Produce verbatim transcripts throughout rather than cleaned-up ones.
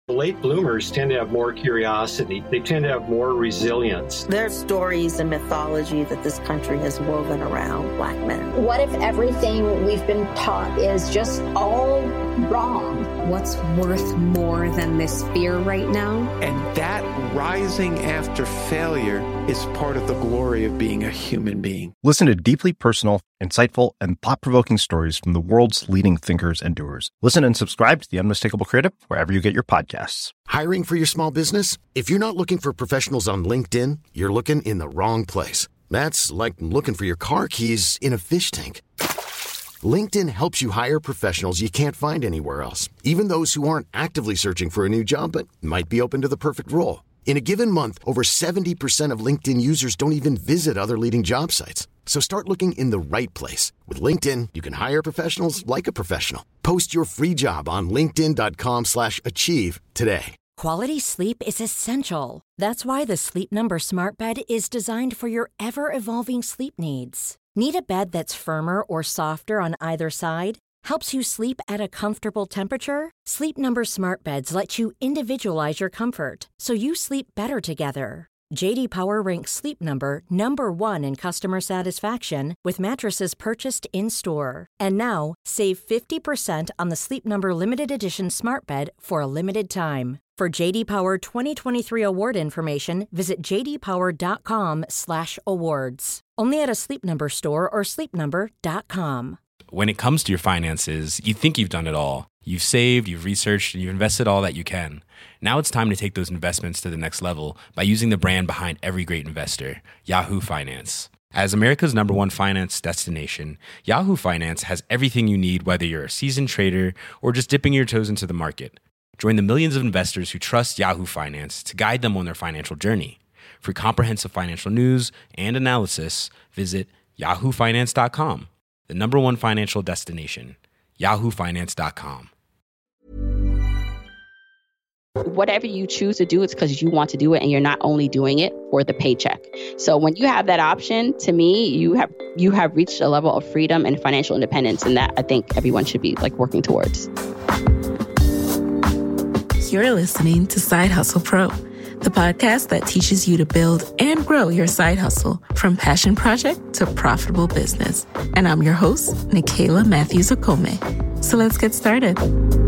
Late bloomers tend to have more curiosity. They tend to have more resilience. There are stories and mythology that this country has woven around Black men. What if everything we've been taught is just all wrong? What's worth more than this fear right now? And that rising after failure is part of the glory of being a human being. Listen to deeply personal, insightful, and thought-provoking stories from the world's leading thinkers and doers. Listen and subscribe to The Unmistakable Creative wherever you get your podcasts. Hiring for your small business? If you're not looking for professionals on LinkedIn, you're looking in the wrong place. That's like looking for your car keys in a fish tank. LinkedIn helps you hire professionals you can't find anywhere else, even those who aren't actively searching for a new job but might be open to the perfect role. In a given month, over seventy percent of LinkedIn users don't even visit other leading job sites. So start looking in the right place. With LinkedIn, you can hire professionals like a professional. Post your free job on linkedin.com slash achieve today. Quality sleep is essential. That's why the Sleep Number Smart Bed is designed for your ever-evolving sleep needs. Need a bed that's firmer or softer on either side? Helps you sleep at a comfortable temperature? Sleep Number Smart Beds let you individualize your comfort, so you sleep better together. J D Power ranks Sleep Number number one in customer satisfaction with mattresses purchased in-store. And now, save fifty percent on the Sleep Number Limited Edition Smart Bed for a limited time. For J D Power twenty twenty-three award information, visit jdpower.com slash awards. Only at a Sleep Number store or sleep number dot com. When it comes to your finances, you think you've done it all. You've saved, you've researched, and you've invested all that you can. Now it's time to take those investments to the next level by using the brand behind every great investor, Yahoo Finance. As America's number one finance destination, Yahoo Finance has everything you need, whether you're a seasoned trader or just dipping your toes into the market. Join the millions of investors who trust Yahoo Finance to guide them on their financial journey. For comprehensive financial news and analysis, visit yahoo finance dot com, the number one financial destination, yahoo finance dot com. Whatever you choose to do, it's because you want to do it, and you're not only doing it for the paycheck. So when you have that option, to me, you have you have reached a level of freedom and financial independence, and that I think everyone should be like working towards. You're listening to Side Hustle Pro, the podcast that teaches you to build and grow your side hustle from passion project to profitable business. And I'm your host, Nicaila Matthews Okome. So let's get started.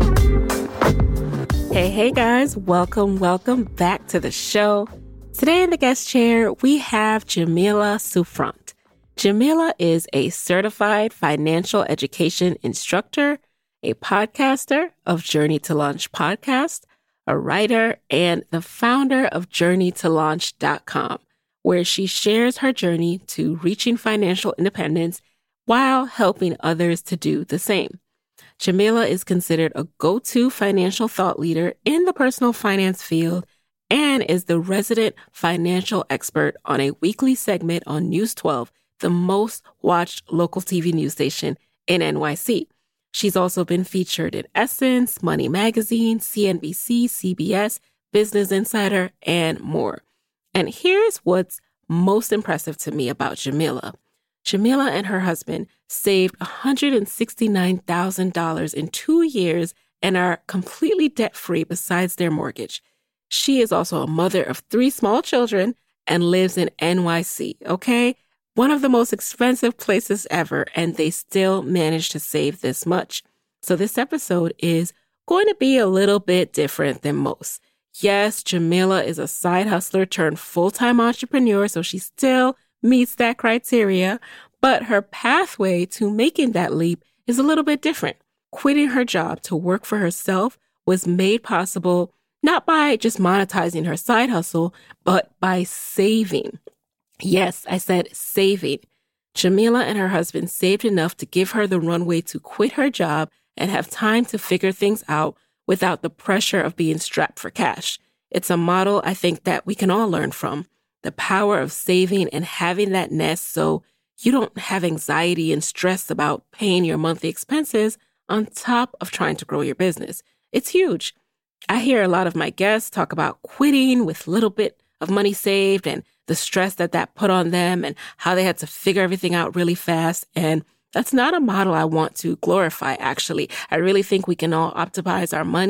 Hey, hey guys, welcome, welcome back to the show. Today in the guest chair, we have Jamila Souffrant. Jamila is a certified financial education instructor, a podcaster of Journey to Launch podcast, a writer, and the founder of journey to launch dot com, where she shares her journey to reaching financial independence while helping others to do the same. Jamila is considered a go-to financial thought leader in the personal finance field and is the resident financial expert on a weekly segment on News twelve, the most watched local T V news station in N Y C. She's also been featured in Essence, Money Magazine, C N B C, C B S, Business Insider, and more. And here's what's most impressive to me about Jamila. Jamila and her husband saved one hundred sixty-nine thousand dollars in two years and are completely debt-free besides their mortgage. She is also a mother of three small children and lives in N Y C, okay? One of the most expensive places ever, and they still managed to save this much. So this episode is going to be a little bit different than most. Yes, Jamila is a side hustler turned full-time entrepreneur, so she still meets that criteria, but her pathway to making that leap is a little bit different. Quitting her job to work for herself was made possible not by just monetizing her side hustle, but by saving. Yes, I said saving. Jamila and her husband saved enough to give her the runway to quit her job and have time to figure things out without the pressure of being strapped for cash. It's a model I think that we can all learn from. The power of saving and having that nest so you don't have anxiety and stress about paying your monthly expenses on top of trying to grow your business. It's huge. I hear a lot of my guests talk about quitting with a little bit of money saved and the stress that that put on them and how they had to figure everything out really fast. And that's not a model I want to glorify, actually. I really think we can all optimize our money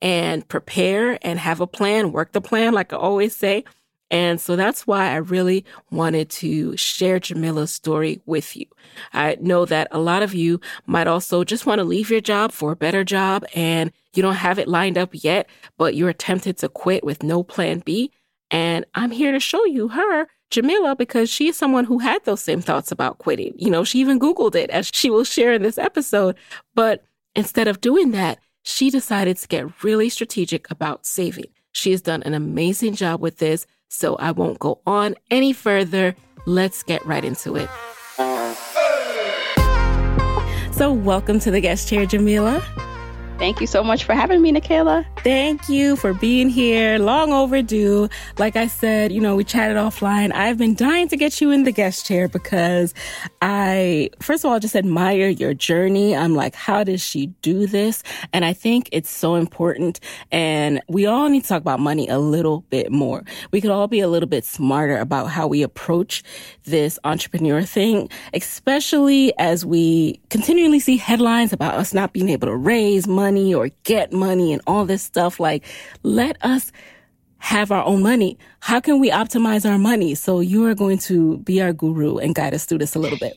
and prepare and have a plan, work the plan, like I always say. And so that's why I really wanted to share Jamila's story with you. I know that a lot of you might also just want to leave your job for a better job and you don't have it lined up yet, but you're tempted to quit with no plan B. And I'm here to show you her, Jamila, because she's someone who had those same thoughts about quitting. You know, she even Googled it, as she will share in this episode. But instead of doing that, she decided to get really strategic about saving. She has done an amazing job with this. So I won't go on any further. Let's get right into it. So welcome to the guest chair, Jamila. Thank you so much for having me, Nicaila. Thank you for being here. Long overdue. Like I said, you know, we chatted offline. I've been dying to get you in the guest chair because I, first of all, just admire your journey. I'm like, how does she do this? And I think it's so important. And we all need to talk about money a little bit more. We could all be a little bit smarter about how we approach this entrepreneur thing, especially as we continually see headlines about us not being able to raise money or get money and all this stuff. Like, let us have our own money. How can we optimize our money? So you are going to be our guru and guide us through this a little bit.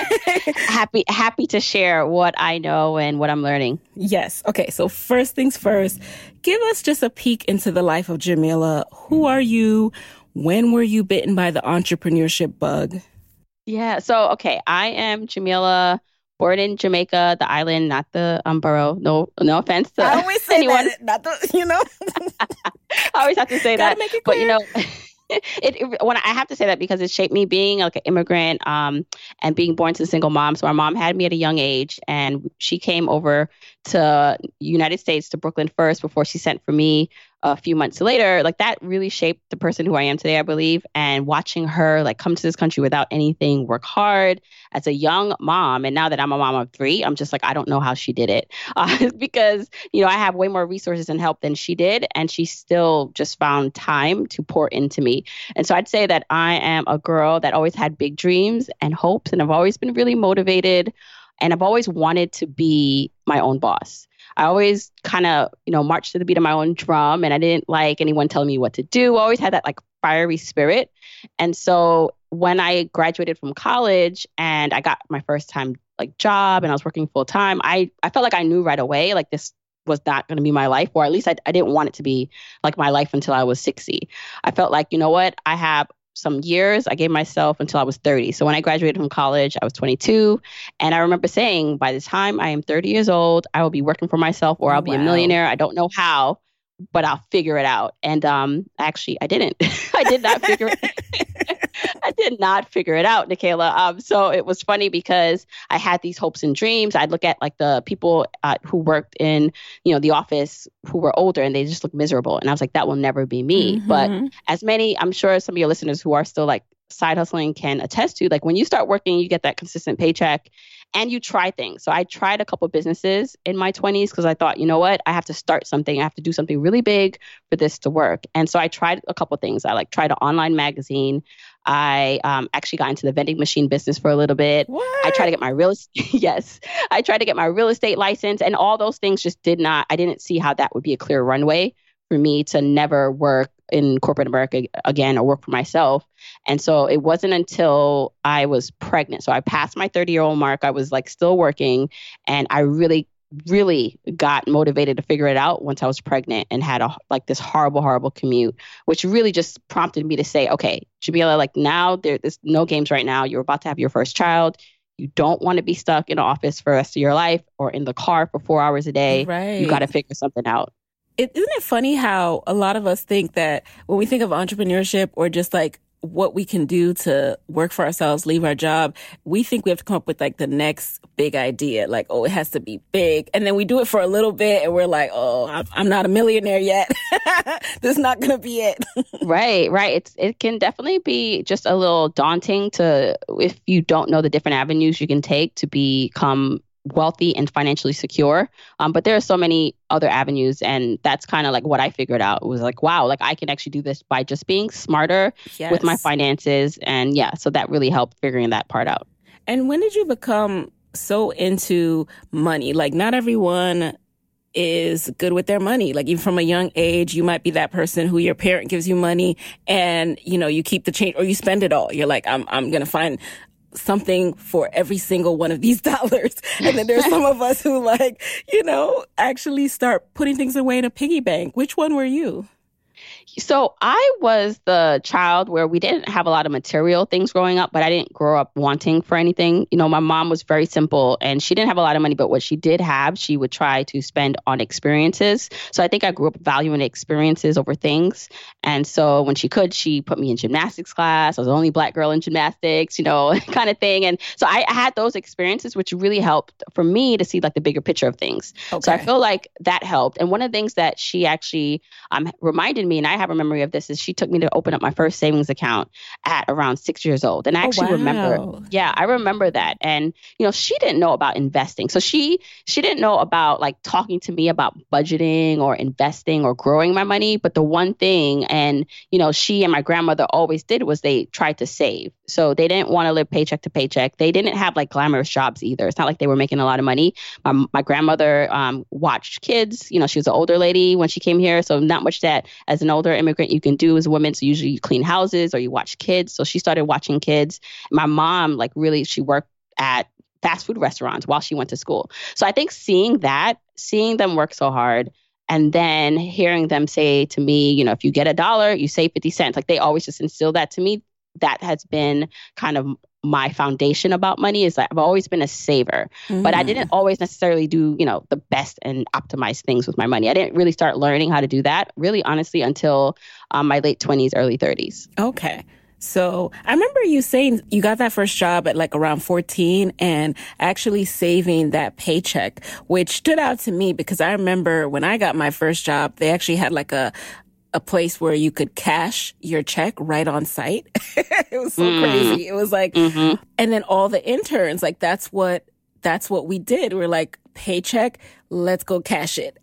happy, happy to share what I know and what I'm learning. Yes. Okay. So first things first, give us just a peek into the life of Jamila. Who are you? When were you bitten by the entrepreneurship bug? Yeah. So, okay. I am Jamila, born in Jamaica, the island, not the um, borough. No, no offense to I always say anyone. That, not the, you know. I always have to say Gotta that. make it but clear. you know, it, it when I have to say that because it shaped me being like an immigrant um, and being born to a single mom. So our mom had me at a young age, and she came over to United States, to Brooklyn first before she sent for me a few months later. Like, that really shaped the person who I am today, I believe. And watching her like come to this country without anything, work hard as a young mom. And now that I'm a mom of three, I'm just like, I don't know how she did it uh, because, you know, I have way more resources and help than she did. And she still just found time to pour into me. And so I'd say that I am a girl that always had big dreams and hopes. And I've always been really motivated. And I've always wanted to be my own boss. I always kind of, you know, marched to the beat of my own drum, and I didn't like anyone telling me what to do. I always had that like fiery spirit. And so when I graduated from college and I got my first time like job and I was working full time, I, I felt like I knew right away, like this was not going to be my life, or at least I, I didn't want it to be like my life until I was sixty. I felt like, you know what, I have some years. I gave myself until I was thirty. So when I graduated from college, I was twenty-two. And I remember saying, by the time I am thirty years old, I will be working for myself, or I'll be Wow. a millionaire. I don't know how, but I'll figure it out. And um, actually, I didn't. I did not figure it I did not figure it out, Nicaila. Um, so it was funny because I had these hopes and dreams. I'd look at like the people uh, who worked in, you know, the office who were older, and they just looked miserable. And I was like, that will never be me. Mm-hmm. But as many, I'm sure some of your listeners who are still like side hustling can attest to, like when you start working, you get that consistent paycheck and you try things. So I tried a couple businesses in my twenties because I thought, you know what, I have to start something. I have to do something really big for this to work. And so I tried a couple things. I like tried an online magazine. I um, actually got into the vending machine business for a little bit. What? I tried to get my real estate. yes. I tried to get my real estate license, and all those things just did not, I didn't see how that would be a clear runway for me to never work in corporate America again or work for myself. And so it wasn't until I was pregnant. So I passed my thirty year old mark. I was like still working, and I really really got motivated to figure it out once I was pregnant and had a like this horrible, horrible commute, which really just prompted me to say, okay, Jamila, like now there, there's no games right now. You're about to have your first child. You don't want to be stuck in an office for the rest of your life or in the car for four hours a day. Right. You got to figure something out. It, isn't it funny how a lot of us think that when we think of entrepreneurship or just like what we can do to work for ourselves, leave our job, we think we have to come up with like the next big idea. Like, oh, it has to be big. And then we do it for a little bit and we're like, oh, I'm not a millionaire yet. This is not going to be it. Right, right. It's It can definitely be just a little daunting to, if you don't know the different avenues you can take to become wealthy and financially secure. Um, but there are so many other avenues. And that's kind of like what I figured out. It was like, wow, like I can actually do this by just being smarter Yes. with my finances. And yeah, so that really helped figuring that part out. And when did you become so into money? Like not everyone is good with their money. Like even from a young age, you might be that person who your parent gives you money and, you know, you keep the change or you spend it all. You're like, I'm, I'm going to find something for every single one of these dollars. And then there's some of us who like, you know, actually start putting things away in a piggy bank. Which one were you? So I was the child where we didn't have a lot of material things growing up, but I didn't grow up wanting for anything. You know, my mom was very simple and she didn't have a lot of money, but what she did have, she would try to spend on experiences. So I think I grew up valuing experiences over things. And so when she could, she put me in gymnastics class. I was the only Black girl in gymnastics, you know, kind of thing. And so I, I had those experiences, which really helped for me to see like the bigger picture of things. Okay. So I feel like that helped. And one of the things that she actually um, reminded me, and I have a memory of this, is she took me to open up my first savings account at around six years old. And I actually oh, wow. remember, yeah, I remember that. And, you know, she didn't know about investing. So she, she didn't know about like talking to me about budgeting or investing or growing my money. But the one thing, and, you know, she and my grandmother always did was they tried to save. So they didn't want to live paycheck to paycheck. They didn't have like glamorous jobs either. It's not like they were making a lot of money. My, my grandmother um, watched kids. You know, she was an older lady when she came here. So not much that as an older immigrant you can do as a woman. So usually you clean houses or you watch kids. So she started watching kids. My mom, like really, she worked at fast food restaurants while she went to school. So I think seeing that, seeing them work so hard, and then hearing them say to me, you know, if you get a dollar, you save fifty cents. Like they always just instill that to me. That has been kind of my foundation about money, is that I've always been a saver, mm. but I didn't always necessarily do, you know, the best and optimized things with my money. I didn't really start learning how to do that really, honestly, until um, my late twenties, early thirties. Okay. So I remember you saying you got that first job at like around fourteen and actually saving that paycheck, which stood out to me because I remember when I got my first job, they actually had like a a place where you could cash your check right on site. It was so mm. crazy. It was like, mm-hmm. and then all the interns, like that's what, that's what we did. We we're like, paycheck, let's go cash it.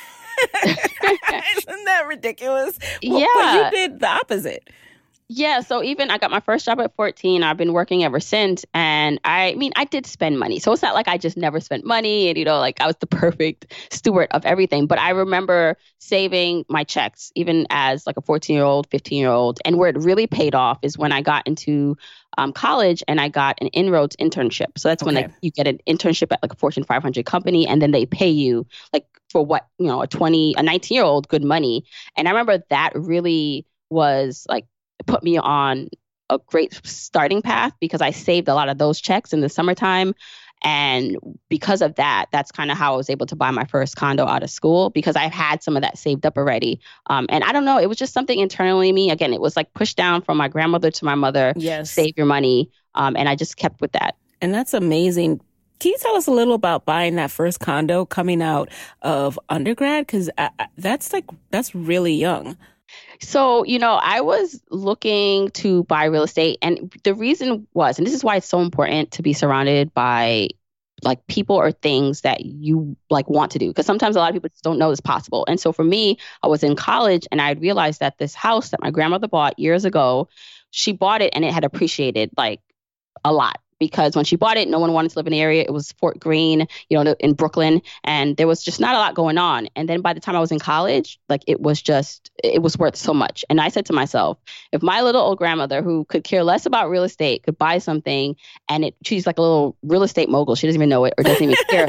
Isn't that ridiculous? Well, yeah. But you did the opposite. Yeah. So even I got my first job at fourteen. I've been working ever since. And I mean, I did spend money. So it's not like I just never spent money and, you know, like I was the perfect steward of everything. But I remember saving my checks, even as like a fourteen year old, fifteen year old. And where it really paid off is when I got into um, college and I got an Inroads internship. So that's okay. when like you get an internship at like a Fortune five hundred company and then they pay you like for what, you know, a twenty, a nineteen year old good money. And I remember that really was like, put me on a great starting path because I saved a lot of those checks in the summertime. And because of that, that's kind of how I was able to buy my first condo out of school because I've had some of that saved up already. Um, and I don't know, it was just something internally in me. Again, it was like pushed down from my grandmother to my mother, yes. save your money. Um, and I just kept with that. And that's amazing. Can you tell us a little about buying that first condo coming out of undergrad? Because that's like, that's really young. So, you know, I was looking to buy real estate. And the reason was, and this is why it's so important to be surrounded by like people or things that you like want to do. Because sometimes a lot of people just don't know it's possible. And so for me, I was in college and I realized that this house that my grandmother bought years ago, she bought it and it had appreciated like a lot. Because when she bought it, no one wanted to live in the area. It was Fort Greene, you know, in Brooklyn. And there was just not a lot going on. And then by the time I was in college, like it was just, it was worth so much. And I said to myself, if my little old grandmother who could care less about real estate could buy something and it, she's like a little real estate mogul, she doesn't even know it or doesn't even care.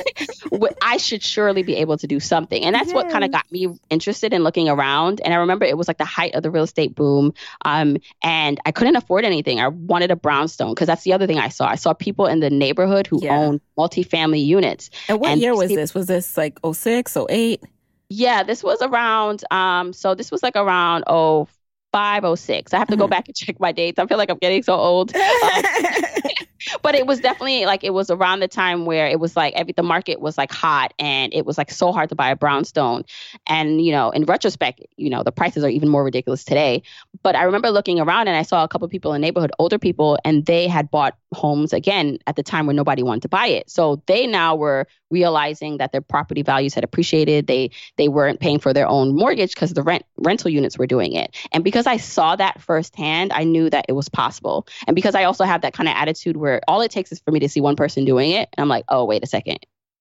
I should surely be able to do something. And that's yes. what kind of got me interested in looking around. And I remember it was like the height of the real estate boom. Um, and I couldn't afford anything. I wanted a brownstone because that's the other thing I saw. I saw people in the neighborhood who yeah. owned multifamily units. And what and year was this? Was this like oh six, oh eight? Yeah, this was around, um, so this was like around oh five, oh six. I have to mm-hmm. go back and check my dates. I feel like I'm getting so old. Um, but it was definitely like, it was around the time where it was like every, the market was like hot and it was like so hard to buy a brownstone. And, you know, in retrospect, you know, the prices are even more ridiculous today. But I remember looking around and I saw a couple of people in the neighborhood, older people, and they had bought homes again at the time when nobody wanted to buy it. So they now were realizing that their property values had appreciated. They they weren't paying for their own mortgage because the rent rental units were doing it. And because I saw that firsthand, I knew that it was possible. And because I also have that kind of attitude where all it takes is for me to see one person doing it. And I'm like, oh, wait a second.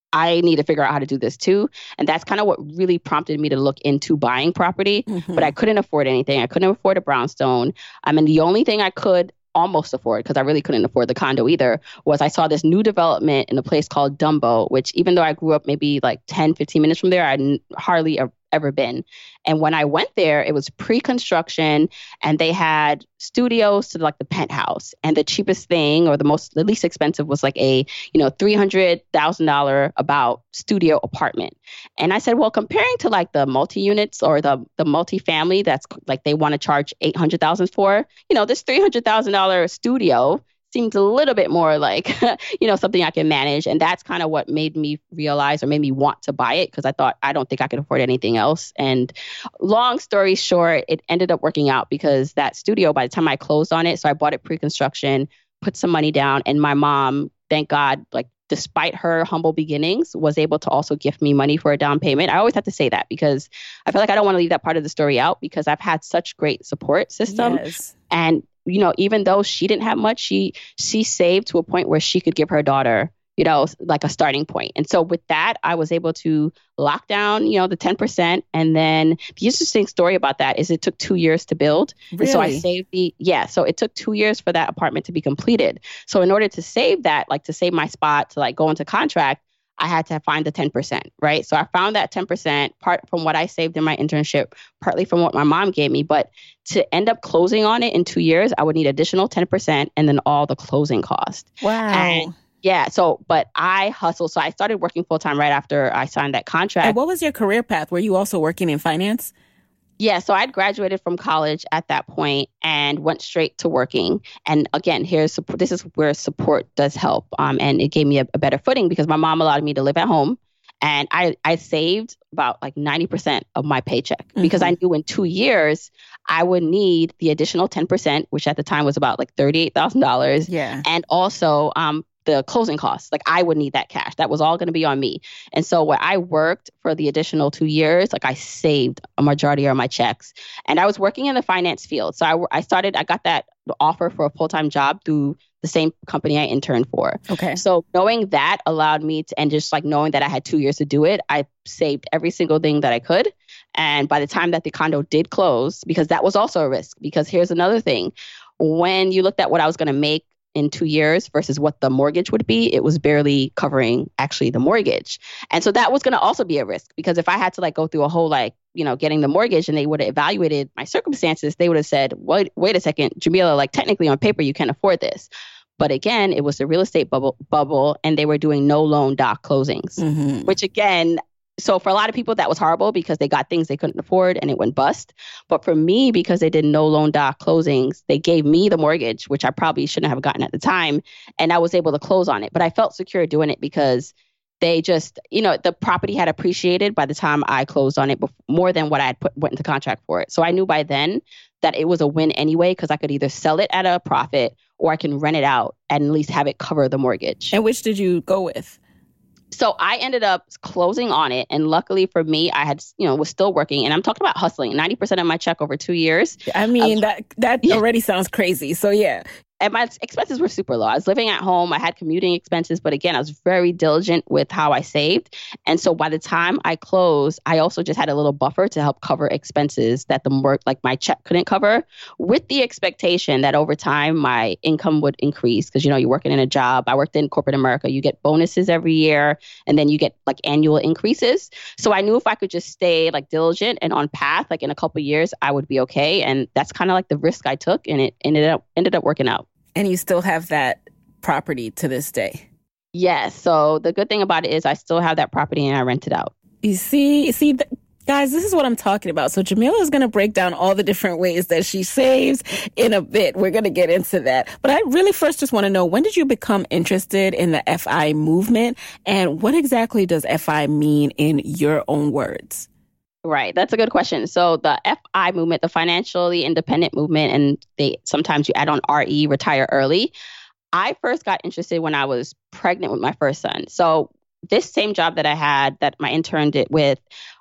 I need to figure out how to do this too. And that's kind of what really prompted me to look into buying property. Mm-hmm. But I couldn't afford anything. I couldn't afford a brownstone. I mean, the only thing I could almost afford, because I really couldn't afford the condo either, was I saw this new development in a place called Dumbo, which even though I grew up maybe like ten, fifteen minutes from there, I n- hardly ever, ever been. And when I went there, it was pre-construction and they had studios to like the penthouse. And the cheapest thing or the most, the least expensive was like a, you know, three hundred thousand dollars about studio apartment. And I said, well, comparing to like the multi-units or the, the multi-family that's like they want to charge eight hundred thousand dollars for, you know, this three hundred thousand dollars studio seems a little bit more like, you know, something I can manage. And that's kind of what made me realize or made me want to buy it because I thought I don't think I could afford anything else. And long story short, it ended up working out because that studio, by the time I closed on it, so I bought it pre-construction, put some money down, and my mom, thank God, like despite her humble beginnings, was able to also gift me money for a down payment. I always have to say that because I feel like I don't want to leave that part of the story out because I've had such great support system. Yes. And you know, even though she didn't have much, she she saved to a point where she could give her daughter, you know, like a starting point. And so with that, I was able to lock down, you know, the ten percent. And then the interesting story about that is it took two years to build. Really? And so I saved the, yeah, so it took two years for that apartment to be completed. So in order to save that, like to save my spot, to like go into contract, I had to find the ten percent, right? So I found that ten percent, part from what I saved in my internship, partly from what my mom gave me. But to end up closing on it in two years, I would need additional ten percent and then all the closing cost. Wow. And yeah. So, but I hustled. So I started working full time right after I signed that contract. And what was your career path? Were you also working in finance? Yeah, so I'd graduated from college at that point and went straight to working. And again, here's support. This is where support does help. Um, and it gave me a, a better footing because my mom allowed me to live at home. And I, I saved about like ninety percent of my paycheck mm-hmm. because I knew in two years I would need the additional ten percent, which at the time was about like thirty-eight thousand dollars. Yeah. And also um, the closing costs. Like I would need that cash. That was all going to be on me. And so when I worked for the additional two years, like I saved a majority of my checks. And I was working in the finance field. So I, I started, I got that offer for a full-time job through the same company I interned for. Okay. So knowing that allowed me to, and just like knowing that I had two years to do it, I saved every single thing that I could. And by the time that the condo did close, because that was also a risk, because here's another thing. When you looked at what I was going to make in two years versus what the mortgage would be, it was barely covering actually the mortgage. And so that was going to also be a risk because if I had to like go through a whole like, you know, getting the mortgage and they would have evaluated my circumstances, they would have said, wait, wait a second, Jamila, like technically on paper, you can't afford this. But again, it was a real estate bubble bubble and they were doing no loan doc closings, mm-hmm. which again, so for a lot of people, that was horrible because they got things they couldn't afford and it went bust. But for me, because they did no loan doc closings, they gave me the mortgage, which I probably shouldn't have gotten at the time. And I was able to close on it. But I felt secure doing it because they just, you know, the property had appreciated by the time I closed on it before, more than what I had put went into contract for it. So I knew by then that it was a win anyway because I could either sell it at a profit or I can rent it out and at least have it cover the mortgage. And which did you go with? So I ended up closing on it. And luckily for me, I had, you know, was still working. And I'm talking about hustling, ninety percent of my check over two years. I mean, um, that that yeah. already sounds crazy. So yeah. And my expenses were super low. I was living at home. I had commuting expenses. But again, I was very diligent with how I saved. And so by the time I closed, I also just had a little buffer to help cover expenses that the work, like my check couldn't cover, with the expectation that over time my income would increase. Because, you know, you're working in a job. I worked in corporate America. You get bonuses every year and then you get like annual increases. So I knew if I could just stay like diligent and on path, like in a couple of years, I would be okay. And that's kind of like the risk I took. And it ended up ended up working out. And you still have that property to this day? Yes. So the good thing about it is I still have that property and I rent it out. You see, see, th- guys, this is what I'm talking about. So Jamila is going to break down all the different ways that she saves in a bit. We're going to get into that. But I really first just want to know, when did you become interested in the F I movement? And what exactly does F I mean in your own words? Right. That's a good question. So the F I movement, the financially independent movement, and they sometimes you add on R E, retire early. I first got interested when I was pregnant with my first son. So this same job that I had that my intern did with,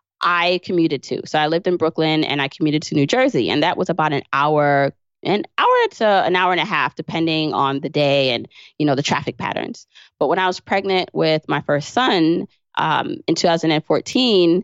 I commuted to. So I lived in Brooklyn and I commuted to New Jersey. And that was about an hour, an hour to an hour and a half, depending on the day and, you know, the traffic patterns. But when I was pregnant with my first son, um, in two thousand fourteen,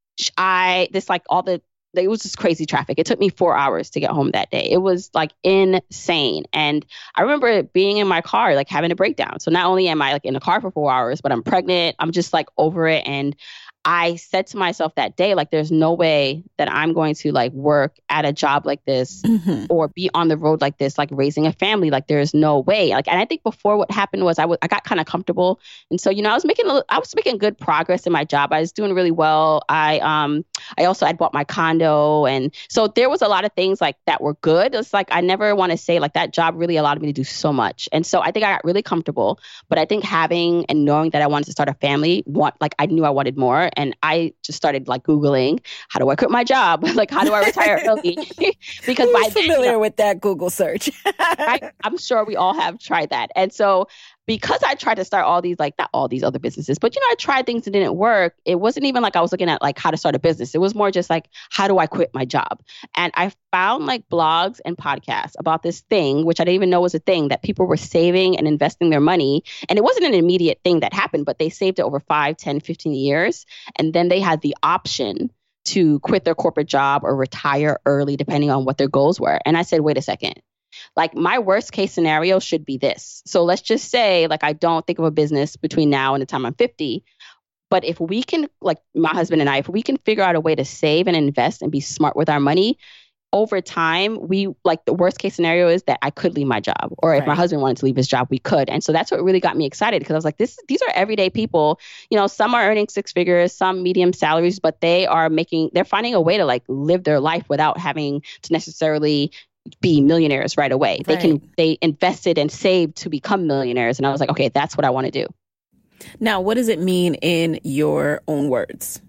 I, this like all the, it was just crazy traffic. It took me four hours to get home that day. It was like insane. And I remember being in my car, like having a breakdown. So not only am I like in the car for four hours, but I'm pregnant. I'm just like over it. And I said to myself that day, like, there's no way that I'm going to like work at a job like this mm-hmm. or be on the road like this, like raising a family. Like, there's no way. Like, and I think before what happened was I was I got kind of comfortable, and so you know I was making a, I was making good progress in my job. I was doing really well. I um I also had bought my condo, and so there was a lot of things like that were good. It's like I never want to say like that job really allowed me to do so much, and so I think I got really comfortable. But I think having and knowing that I wanted to start a family, want like I knew I wanted more. And I just started like Googling, how do I quit my job? Like, how do I retire early? Because Who's by then, familiar you know, with that Google search? I, I'm sure we all have tried that. And so because I tried to start all these, like not all these other businesses, but, you know, I tried things that didn't work. It wasn't even like I was looking at like how to start a business. It was more just like, how do I quit my job? And I found like blogs and podcasts about this thing, which I didn't even know was a thing, that people were saving and investing their money. And it wasn't an immediate thing that happened, but they saved it over five, ten, fifteen years. And then they had the option to quit their corporate job or retire early, depending on what their goals were. And I said, wait a second. Like, my worst case scenario should be this. So let's just say, like, I don't think of a business between now and the time I'm fifty. But if we can, like my husband and I, if we can figure out a way to save and invest and be smart with our money, over time, we like the worst case scenario is that I could leave my job, or if right. my husband wanted to leave his job, we could. And so that's what really got me excited, because I was like, this, these are everyday people. You know, some are earning six figures, some medium salaries, but they are making, they're finding a way to like live their life without having to necessarily be millionaires right away. Right. They can, they invested and saved to become millionaires. And I was like, okay, that's what I want to do. Now, what does it mean in your own words?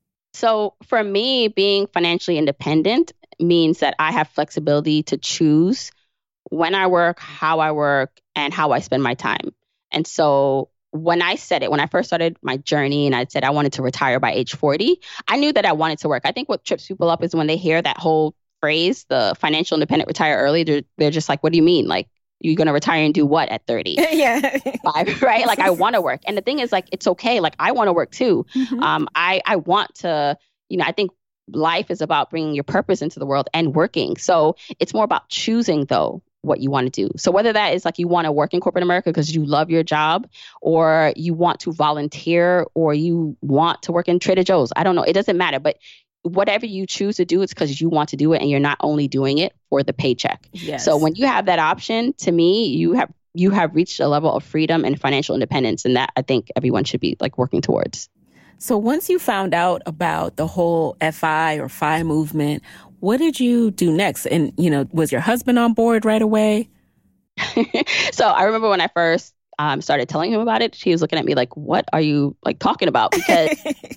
So for me, being financially independent means that I have flexibility to choose when I work, how I work, and how I spend my time. And so when I said it, when I first started my journey and I said I wanted to retire by age forty, I knew that I wanted to work. I think what trips people up is when they hear that whole phrase, the financial independent retire early, they're, they're just like, what do you mean? Like, you're going to retire and do what at thirty? Yeah. Five, right? Like, I want to work. And the thing is, like, it's okay. Like, I want to work too. Mm-hmm. Um, I, I want to, you know, I think life is about bringing your purpose into the world and working. So it's more about choosing, though, what you want to do. So whether that is like you want to work in corporate America because you love your job, or you want to volunteer, or you want to work in Trader Joe's, I don't know. It doesn't matter. But whatever you choose to do, it's because you want to do it, and you're not only doing it for the paycheck. Yes. So when you have that option, to me, you have you have reached a level of freedom and financial independence, and that I think everyone should be like working towards. So once you found out about the whole F I or F I movement, what did you do next? And, you know, was your husband on board right away? So I remember when I first um, started telling him about it, he was looking at me like, what are you like talking about? Because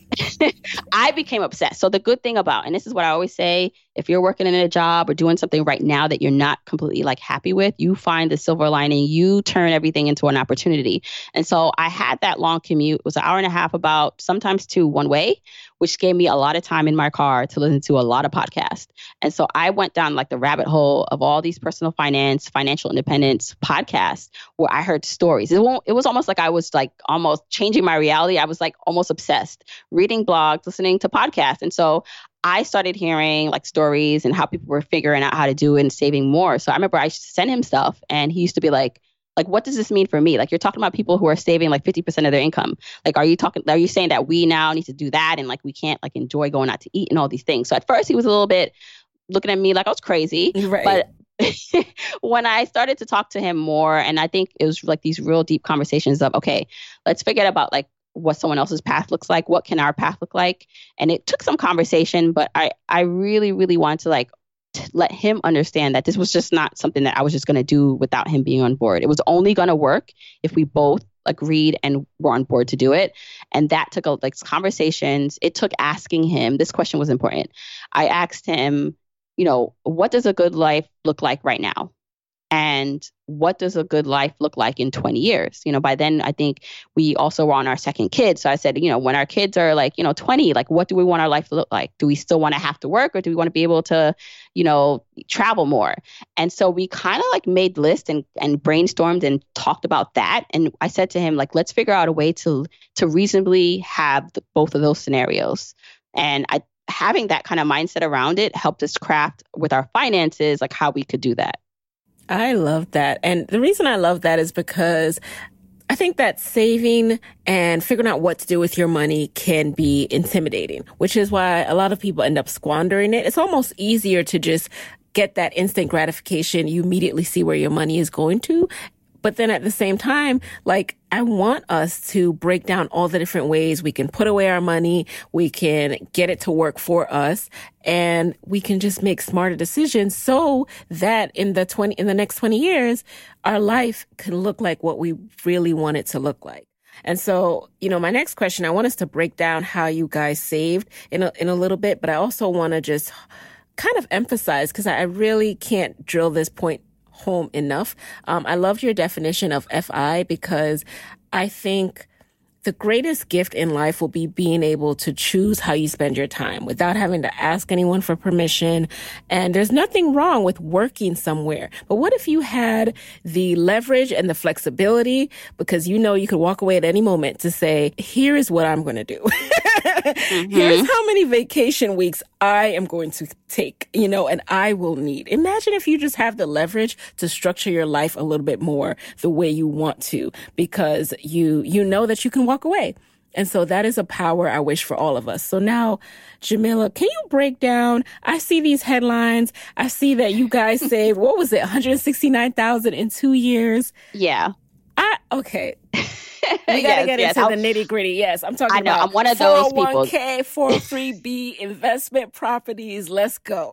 I became obsessed. So the good thing about, and this is what I always say, if you're working in a job or doing something right now that you're not completely like happy with, you find the silver lining, you turn everything into an opportunity. And so I had that long commute. It was an hour and a half, about sometimes two one way, which gave me a lot of time in my car to listen to a lot of podcasts. And so I went down like the rabbit hole of all these personal finance, financial independence podcasts where I heard stories. It, won't, it was almost like I was like almost changing my reality. I was like almost obsessed, reading blogs, listening to podcasts. And so I started hearing like stories and how people were figuring out how to do it and saving more. So I remember I used to send him stuff, and he used to be like, like, what does this mean for me? Like, you're talking about people who are saving like fifty percent of their income. Like, are you talking, are you saying that we now need to do that? And like, we can't like enjoy going out to eat and all these things. So at first he was a little bit looking at me like I was crazy, right. But when I started to talk to him more, and I think it was like these real deep conversations of, okay, let's forget about like what someone else's path looks like. What can our path look like? And it took some conversation, but I, I really, really wanted to like t- let him understand that this was just not something that I was just going to do without him being on board. It was only going to work if we both agreed and were on board to do it. And that took a, like conversations. It took asking him. This question was important. I asked him, you know, what does a good life look like right now? And what does a good life look like in twenty years? You know, by then, I think we also were on our second kid. So I said, you know, when our kids are like, you know, twenty, like, what do we want our life to look like? Do we still want to have to work, or do we want to be able to, you know, travel more? And so we kind of like made lists and, and brainstormed and talked about that. And I said to him, like, let's figure out a way to, to reasonably have the, both of those scenarios. And I, having that kind of mindset around it helped us craft with our finances, like how we could do that. I love that. And the reason I love that is because I think that saving and figuring out what to do with your money can be intimidating, which is why a lot of people end up squandering it. It's almost easier to just get that instant gratification. You immediately see where your money is going to. But then at the same time, like, I want us to break down all the different ways we can put away our money, we can get it to work for us, and we can just make smarter decisions so that in the twenty, in the next twenty years, our life can look like what we really want it to look like. And so, you know, my next question, I want us to break down how you guys saved in a, in a little bit, but I also want to just kind of emphasize, because I really can't drill this point home enough. Um, I loved your definition of F I, because I think the greatest gift in life will be being able to choose how you spend your time without having to ask anyone for permission. And there's nothing wrong with working somewhere. But what if you had the leverage and the flexibility, because you know you could walk away at any moment, to say, here is what I'm going to do. Mm-hmm. Here's how many vacation weeks I am going to take, you know, and I will need. Imagine if you just have the leverage to structure your life a little bit more the way you want to, because you, you know that you can walk away. And so that is a power I wish for all of us. So now, Jamila, can you break down? I see these headlines. I see that you guys saved, what was it, one hundred sixty-nine thousand dollars in two years? Yeah. I, okay. We got to yes, get yes. into I'll, the nitty gritty. Yes, I'm talking I know, about I'm one of those people. four oh one k, four oh three b, investment properties. Let's go.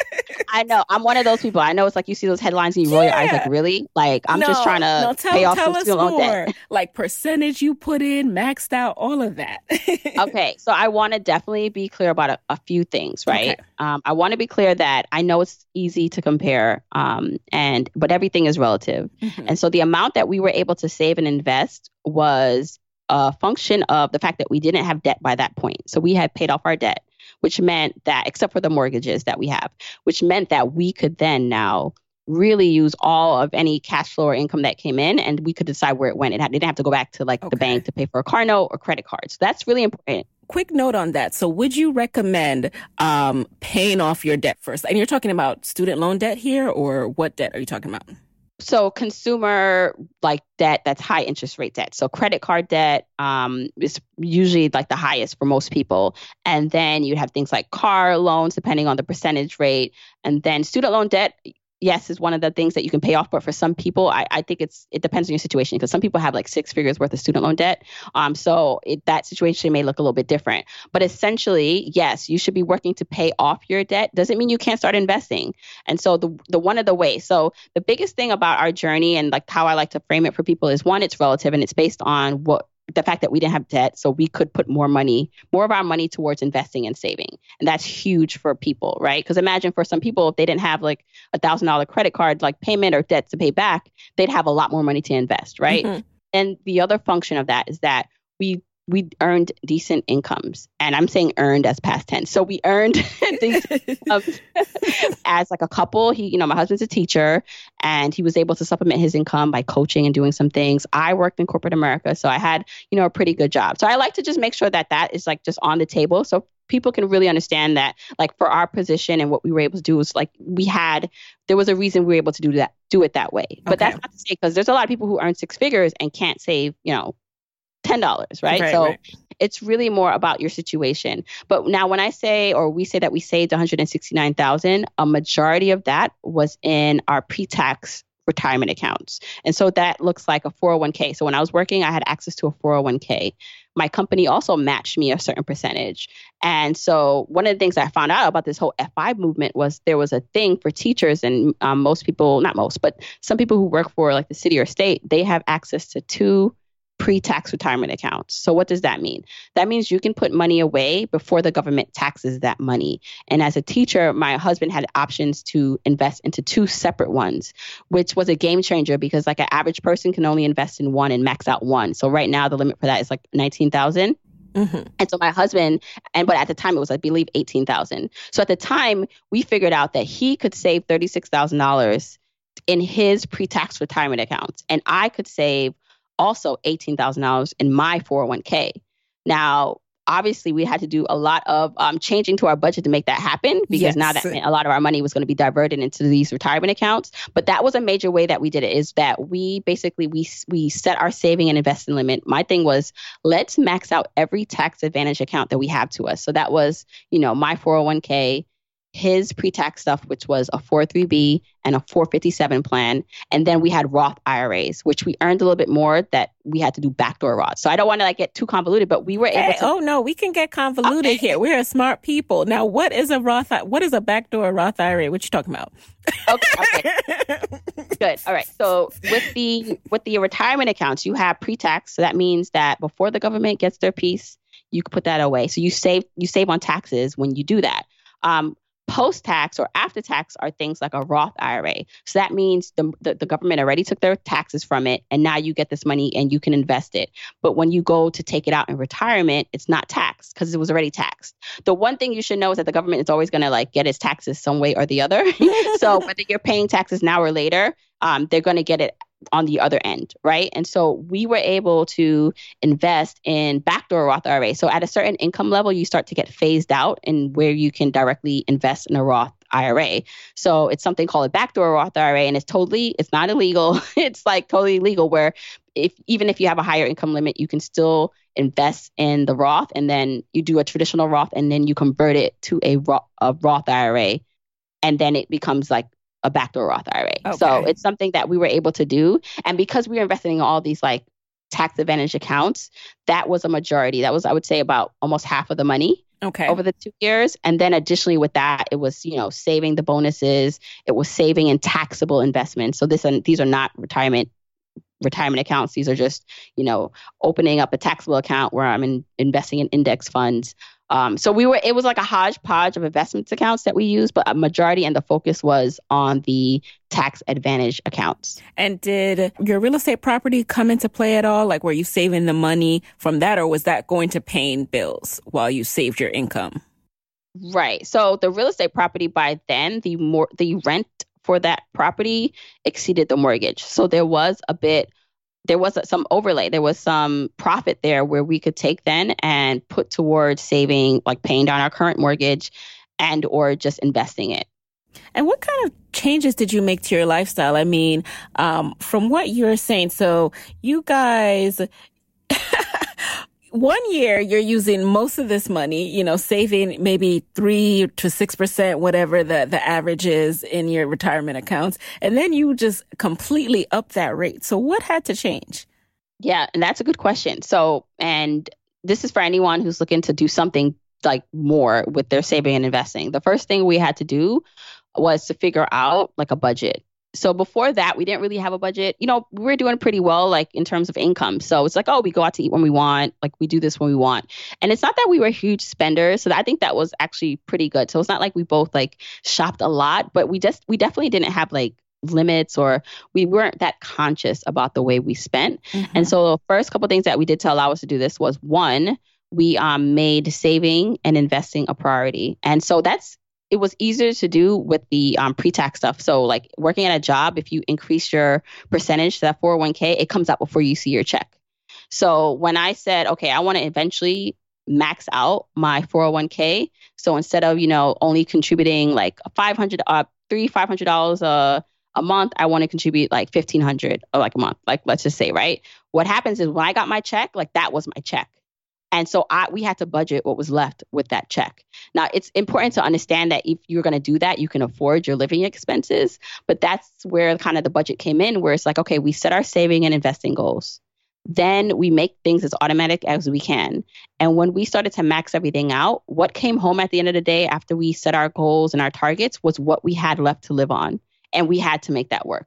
I know. I'm one of those people. I know it's like you see those headlines and you roll yeah. your eyes like, really? Like, I'm no, just trying to no, tell, pay off tell some us student loan more. debt. Like percentage you put in, maxed out, all of that. Okay. So I want to definitely be clear about a, a few things, right? Okay. Um, I want to be clear that I know it's easy to compare, um, and but everything is relative. Mm-hmm. And so the amount that we were able to save and invest was a function of the fact that we didn't have debt by that point. So we had paid off our debt, which meant that, except for the mortgages that we have, which meant that we could then now really use all of any cash flow or income that came in, and we could decide where it went. It didn't have to go back to like okay. the bank to pay for a car note or credit cards. So that's really important. Quick note on that. So would you recommend um, paying off your debt first? And you're talking about student loan debt here, or what debt are you talking about? So consumer like debt, that's high interest rate debt. So credit card debt um, is usually like the highest for most people. And then you'd have things like car loans, depending on the percentage rate. And then student loan debt, yes, is one of the things that you can pay off. But for some people, I, I think it's it depends on your situation, because some people have like six figures worth of student loan debt. Um, so it, that situation may look a little bit different. But essentially, yes, you should be working to pay off your debt. Doesn't mean you can't start investing. And so the the one of the ways. So the biggest thing about our journey and like how I like to frame it for people is, one, it's relative and it's based on what the fact that we didn't have debt, so we could put more money, more of our money towards investing and saving. And that's huge for people, right? Because imagine for some people, if they didn't have like a thousand dollar credit card, like payment or debt to pay back, they'd have a lot more money to invest, right? Mm-hmm. And the other function of that is that we we earned decent incomes. And I'm saying earned as past tense. So we earned decent incomes as like a couple. He, you know, my husband's a teacher and he was able to supplement his income by coaching and doing some things. I worked in corporate America, so I had, you know, a pretty good job. So I like to just make sure that that is like just on the table, so people can really understand that, like, for our position and what we were able to do was like we had, there was a reason we were able to do that, do it that way. But okay. That's not to say, because there's a lot of people who earn six figures and can't save, you know, ten dollars, right? right so right. It's really more about your situation. But now when I say, or we say that we saved one hundred sixty-nine thousand dollars, a majority of that was in our pre-tax retirement accounts. And so that looks like a four oh one k. So when I was working, I had access to a four oh one k. My company also matched me a certain percentage. And so one of the things I found out about this whole F I movement was there was a thing for teachers, and um, most people, not most, but some people who work for like the city or state, they have access to two pre-tax retirement accounts. So what does that mean? That means you can put money away before the government taxes that money. And as a teacher, my husband had options to invest into two separate ones, which was a game changer because like an average person can only invest in one and max out one. So right now the limit for that is like nineteen thousand. Mm-hmm. And so my husband, and but at the time it was, I believe, eighteen thousand. So at the time we figured out that he could save thirty-six thousand dollars in his pre-tax retirement accounts. And I could save also eighteen thousand dollars in my four oh one k. Now, obviously, we had to do a lot of um, changing to our budget to make that happen because yes. now that a lot of our money was going to be diverted into these retirement accounts. But that was a major way that we did it is that we basically, we we set our saving and investing limit. My thing was, let's max out every tax advantage account that we have to us. So that was, you know, my four oh one k, his pre-tax stuff, which was a four oh three b and a four fifty-seven plan. And then we had Roth I R As, which we earned a little bit more that we had to do backdoor Roth. So I don't want to like get too convoluted, but we were able hey, to. Oh, no, we can get convoluted okay. here. We're smart people. Now, what is a Roth? What is a backdoor Roth I R A? What you talking about? Okay. okay. Good. All right. So with the with the retirement accounts, you have pre-tax. So that means that before the government gets their piece, you can put that away. So you save you save on taxes when you do that. Um, Post-tax or after-tax are things like a Roth I R A. So that means the, the the government already took their taxes from it, and now you get this money and you can invest it. But when you go to take it out in retirement, it's not taxed because it was already taxed. The one thing you should know is that the government is always going to like get its taxes some way or the other. So whether you're paying taxes now or later, um, they're going to get it on the other end, right? And so we were able to invest in backdoor Roth I R A. So at a certain income level, you start to get phased out in where you can directly invest in a Roth I R A. So it's something called a backdoor Roth I R A, and it's totally, it's not illegal. It's like totally legal where if even if you have a higher income limit, you can still invest in the Roth, and then you do a traditional Roth, and then you convert it to a Roth, a Roth I R A, and then it becomes like a backdoor Roth I R A. Okay. So it's something that we were able to do. And because we were investing in all these like tax advantage accounts, that was a majority. That was, I would say, about almost half of the money okay. over the two years. And then additionally with that, it was, you know, saving the bonuses. It was saving in taxable investments. So this and these are not retirement retirement accounts. These are just, you know, opening up a taxable account where I'm in, investing in index funds. Um, so we were, it was like a hodgepodge of investments accounts that we used, but a majority and the focus was on the tax advantage accounts. And did your real estate property come into play at all? Like, were you saving the money from that, or was that going to paying bills while you saved your income? Right. So the real estate property by then, the more the rent for that property exceeded the mortgage. So there was a bit There was some overlay. There was some profit there where we could take then and put towards saving, like paying down our current mortgage and or just investing it. And what kind of changes did you make to your lifestyle? I mean, um, from what you're saying, so you guys, one year you're using most of this money, you know, saving maybe three to six percent, whatever the, the average is in your retirement accounts. And then you just completely up that rate. So what had to change? Yeah, and that's a good question. So, and this is for anyone who's looking to do something like more with their saving and investing. The first thing we had to do was to figure out like a budget. So before that, we didn't really have a budget. You know, we were doing pretty well, like in terms of income. So it's like, oh, we go out to eat when we want. Like we do this when we want. And it's not that we were huge spenders. So I think that was actually pretty good. So it's not like we both like shopped a lot, but we just, we definitely didn't have like limits or we weren't that conscious about the way we spent. Mm-hmm. And so the first couple of things that we did to allow us to do this was one, we um, made saving and investing a priority. And so that's, it was easier to do with the um, pre-tax stuff. So like working at a job, if you increase your percentage to that four oh one k, it comes out before you see your check. So when I said, okay, I want to eventually max out my four oh one k. So instead of, you know, only contributing like five hundred, uh, three, five hundred dollars a, a month, I want to contribute like fifteen hundred or like a month. Like, let's just say, right? What happens is when I got my check, like that was my check. And so I, we had to budget what was left with that check. Now, it's important to understand that if you're going to do that, you can afford your living expenses. But that's where kind of the budget came in, where it's like, okay, we set our saving and investing goals. Then we make things as automatic as we can. And when we started to max everything out, what came home at the end of the day after we set our goals and our targets was what we had left to live on. And we had to make that work.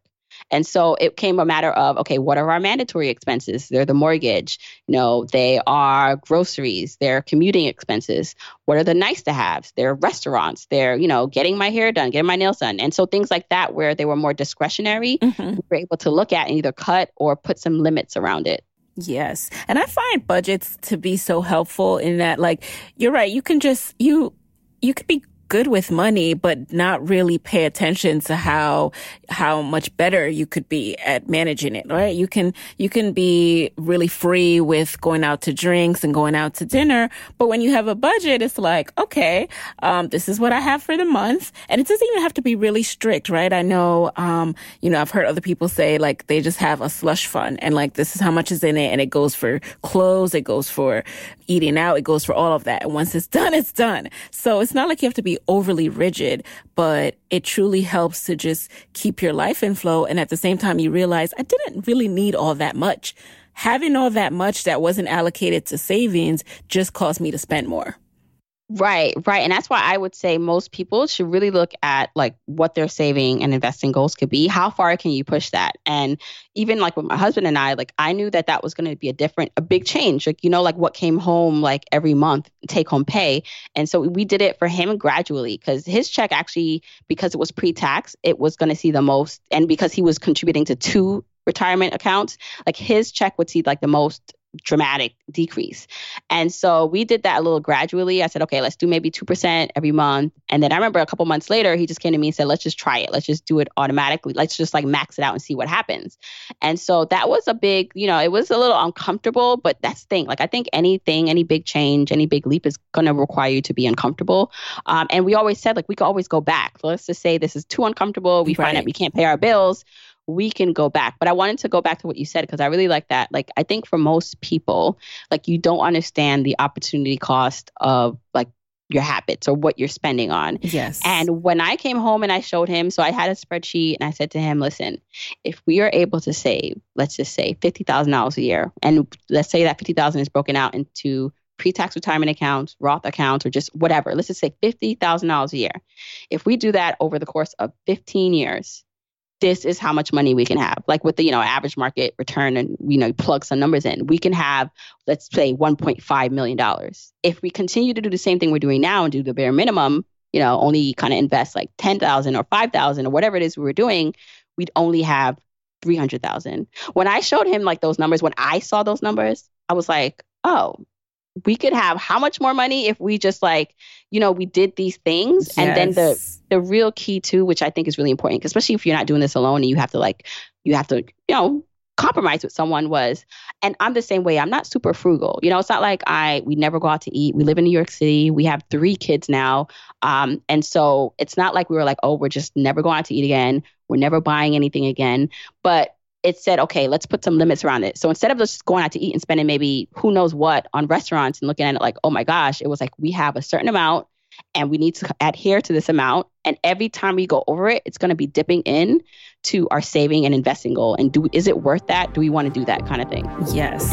And so it came a matter of, okay, what are our mandatory expenses? They're the mortgage, you know, they are groceries, they're commuting expenses. What are the nice to haves? They're restaurants, they're, you know, getting my hair done, getting my nails done. And so things like that, where they were more discretionary, mm-hmm. we were able to look at and either cut or put some limits around it. Yes. And I find budgets to be so helpful in that, like, you're right. You can just, you, you could be good with money, but not really pay attention to how, how much better you could be at managing it, right? You can, you can be really free with going out to drinks and going out to dinner. But when you have a budget, it's like, okay, um, this is what I have for the month. And it doesn't even have to be really strict, right? I know, um, you know, I've heard other people say like they just have a slush fund and like this is how much is in it. And it goes for clothes. It goes for eating out. It goes for all of that. And once it's done, it's done. So it's not like you have to be overly rigid, but it truly helps to just keep your life in flow. And at the same time, you realize I didn't really need all that much. Having all that much that wasn't allocated to savings just caused me to spend more. Right, right. And that's why I would say most people should really look at like what their saving and investing goals could be. How far can you push that? And even like with my husband and I, like I knew that that was going to be a different, a big change. Like, you know, like what came home like every month, take home pay. And so we did it for him gradually because his check actually, because it was pre-tax, it was going to see the most. And because he was contributing to two retirement accounts, like his check would see like the most dramatic decrease. And so we did that a little gradually. I said, okay, let's do maybe two percent every month. And then I remember a couple months later, he just came to me and said, let's just try it. Let's just do it automatically. Let's just like max it out and see what happens. And so that was a big, you know, it was a little uncomfortable, but that's the thing. Like, I think anything, any big change, any big leap is going to require you to be uncomfortable. Um, and we always said, like, we could always go back. So let's just say this is too uncomfortable. We right. find out we can't pay our bills. We can go back. But I wanted to go back to what you said, because I really like that. Like, I think for most people, like, you don't understand the opportunity cost of like your habits or what you're spending on. Yes. And when I came home and I showed him, so I had a spreadsheet and I said to him, listen, if we are able to save, let's just say fifty thousand dollars a year, and let's say that fifty thousand dollars is broken out into pre-tax retirement accounts, Roth accounts, or just whatever, let's just say fifty thousand dollars a year. If we do that over the course of fifteen years, this is how much money we can have. Like with the, you know, average market return, and, you know, plug some numbers in, we can have, let's say one point five million dollars. If we continue to do the same thing we're doing now and do the bare minimum, you know, only kind of invest like ten thousand or five thousand or whatever it is we were doing, we'd only have three hundred thousand. When I showed him like those numbers, when I saw those numbers, I was like, oh, we could have how much more money if we just like, you know, we did these things. Yes. And then the the real key too, which I think is really important, especially if you're not doing this alone and you have to like, you have to, you know, compromise with someone, was, and I'm the same way. I'm not super frugal. You know, it's not like I, we never go out to eat. We live in New York City. We have three kids now. Um, and so it's not like we were like, oh, we're just never going out to eat again. We're never buying anything again. But it said, okay, let's put some limits around it. So instead of just going out to eat and spending maybe who knows what on restaurants and looking at it like, oh my gosh, it was like, we have a certain amount and we need to adhere to this amount. And every time we go over it, it's going to be dipping in to our saving and investing goal. And do is it worth that? Do we want to do that kind of thing? Yes.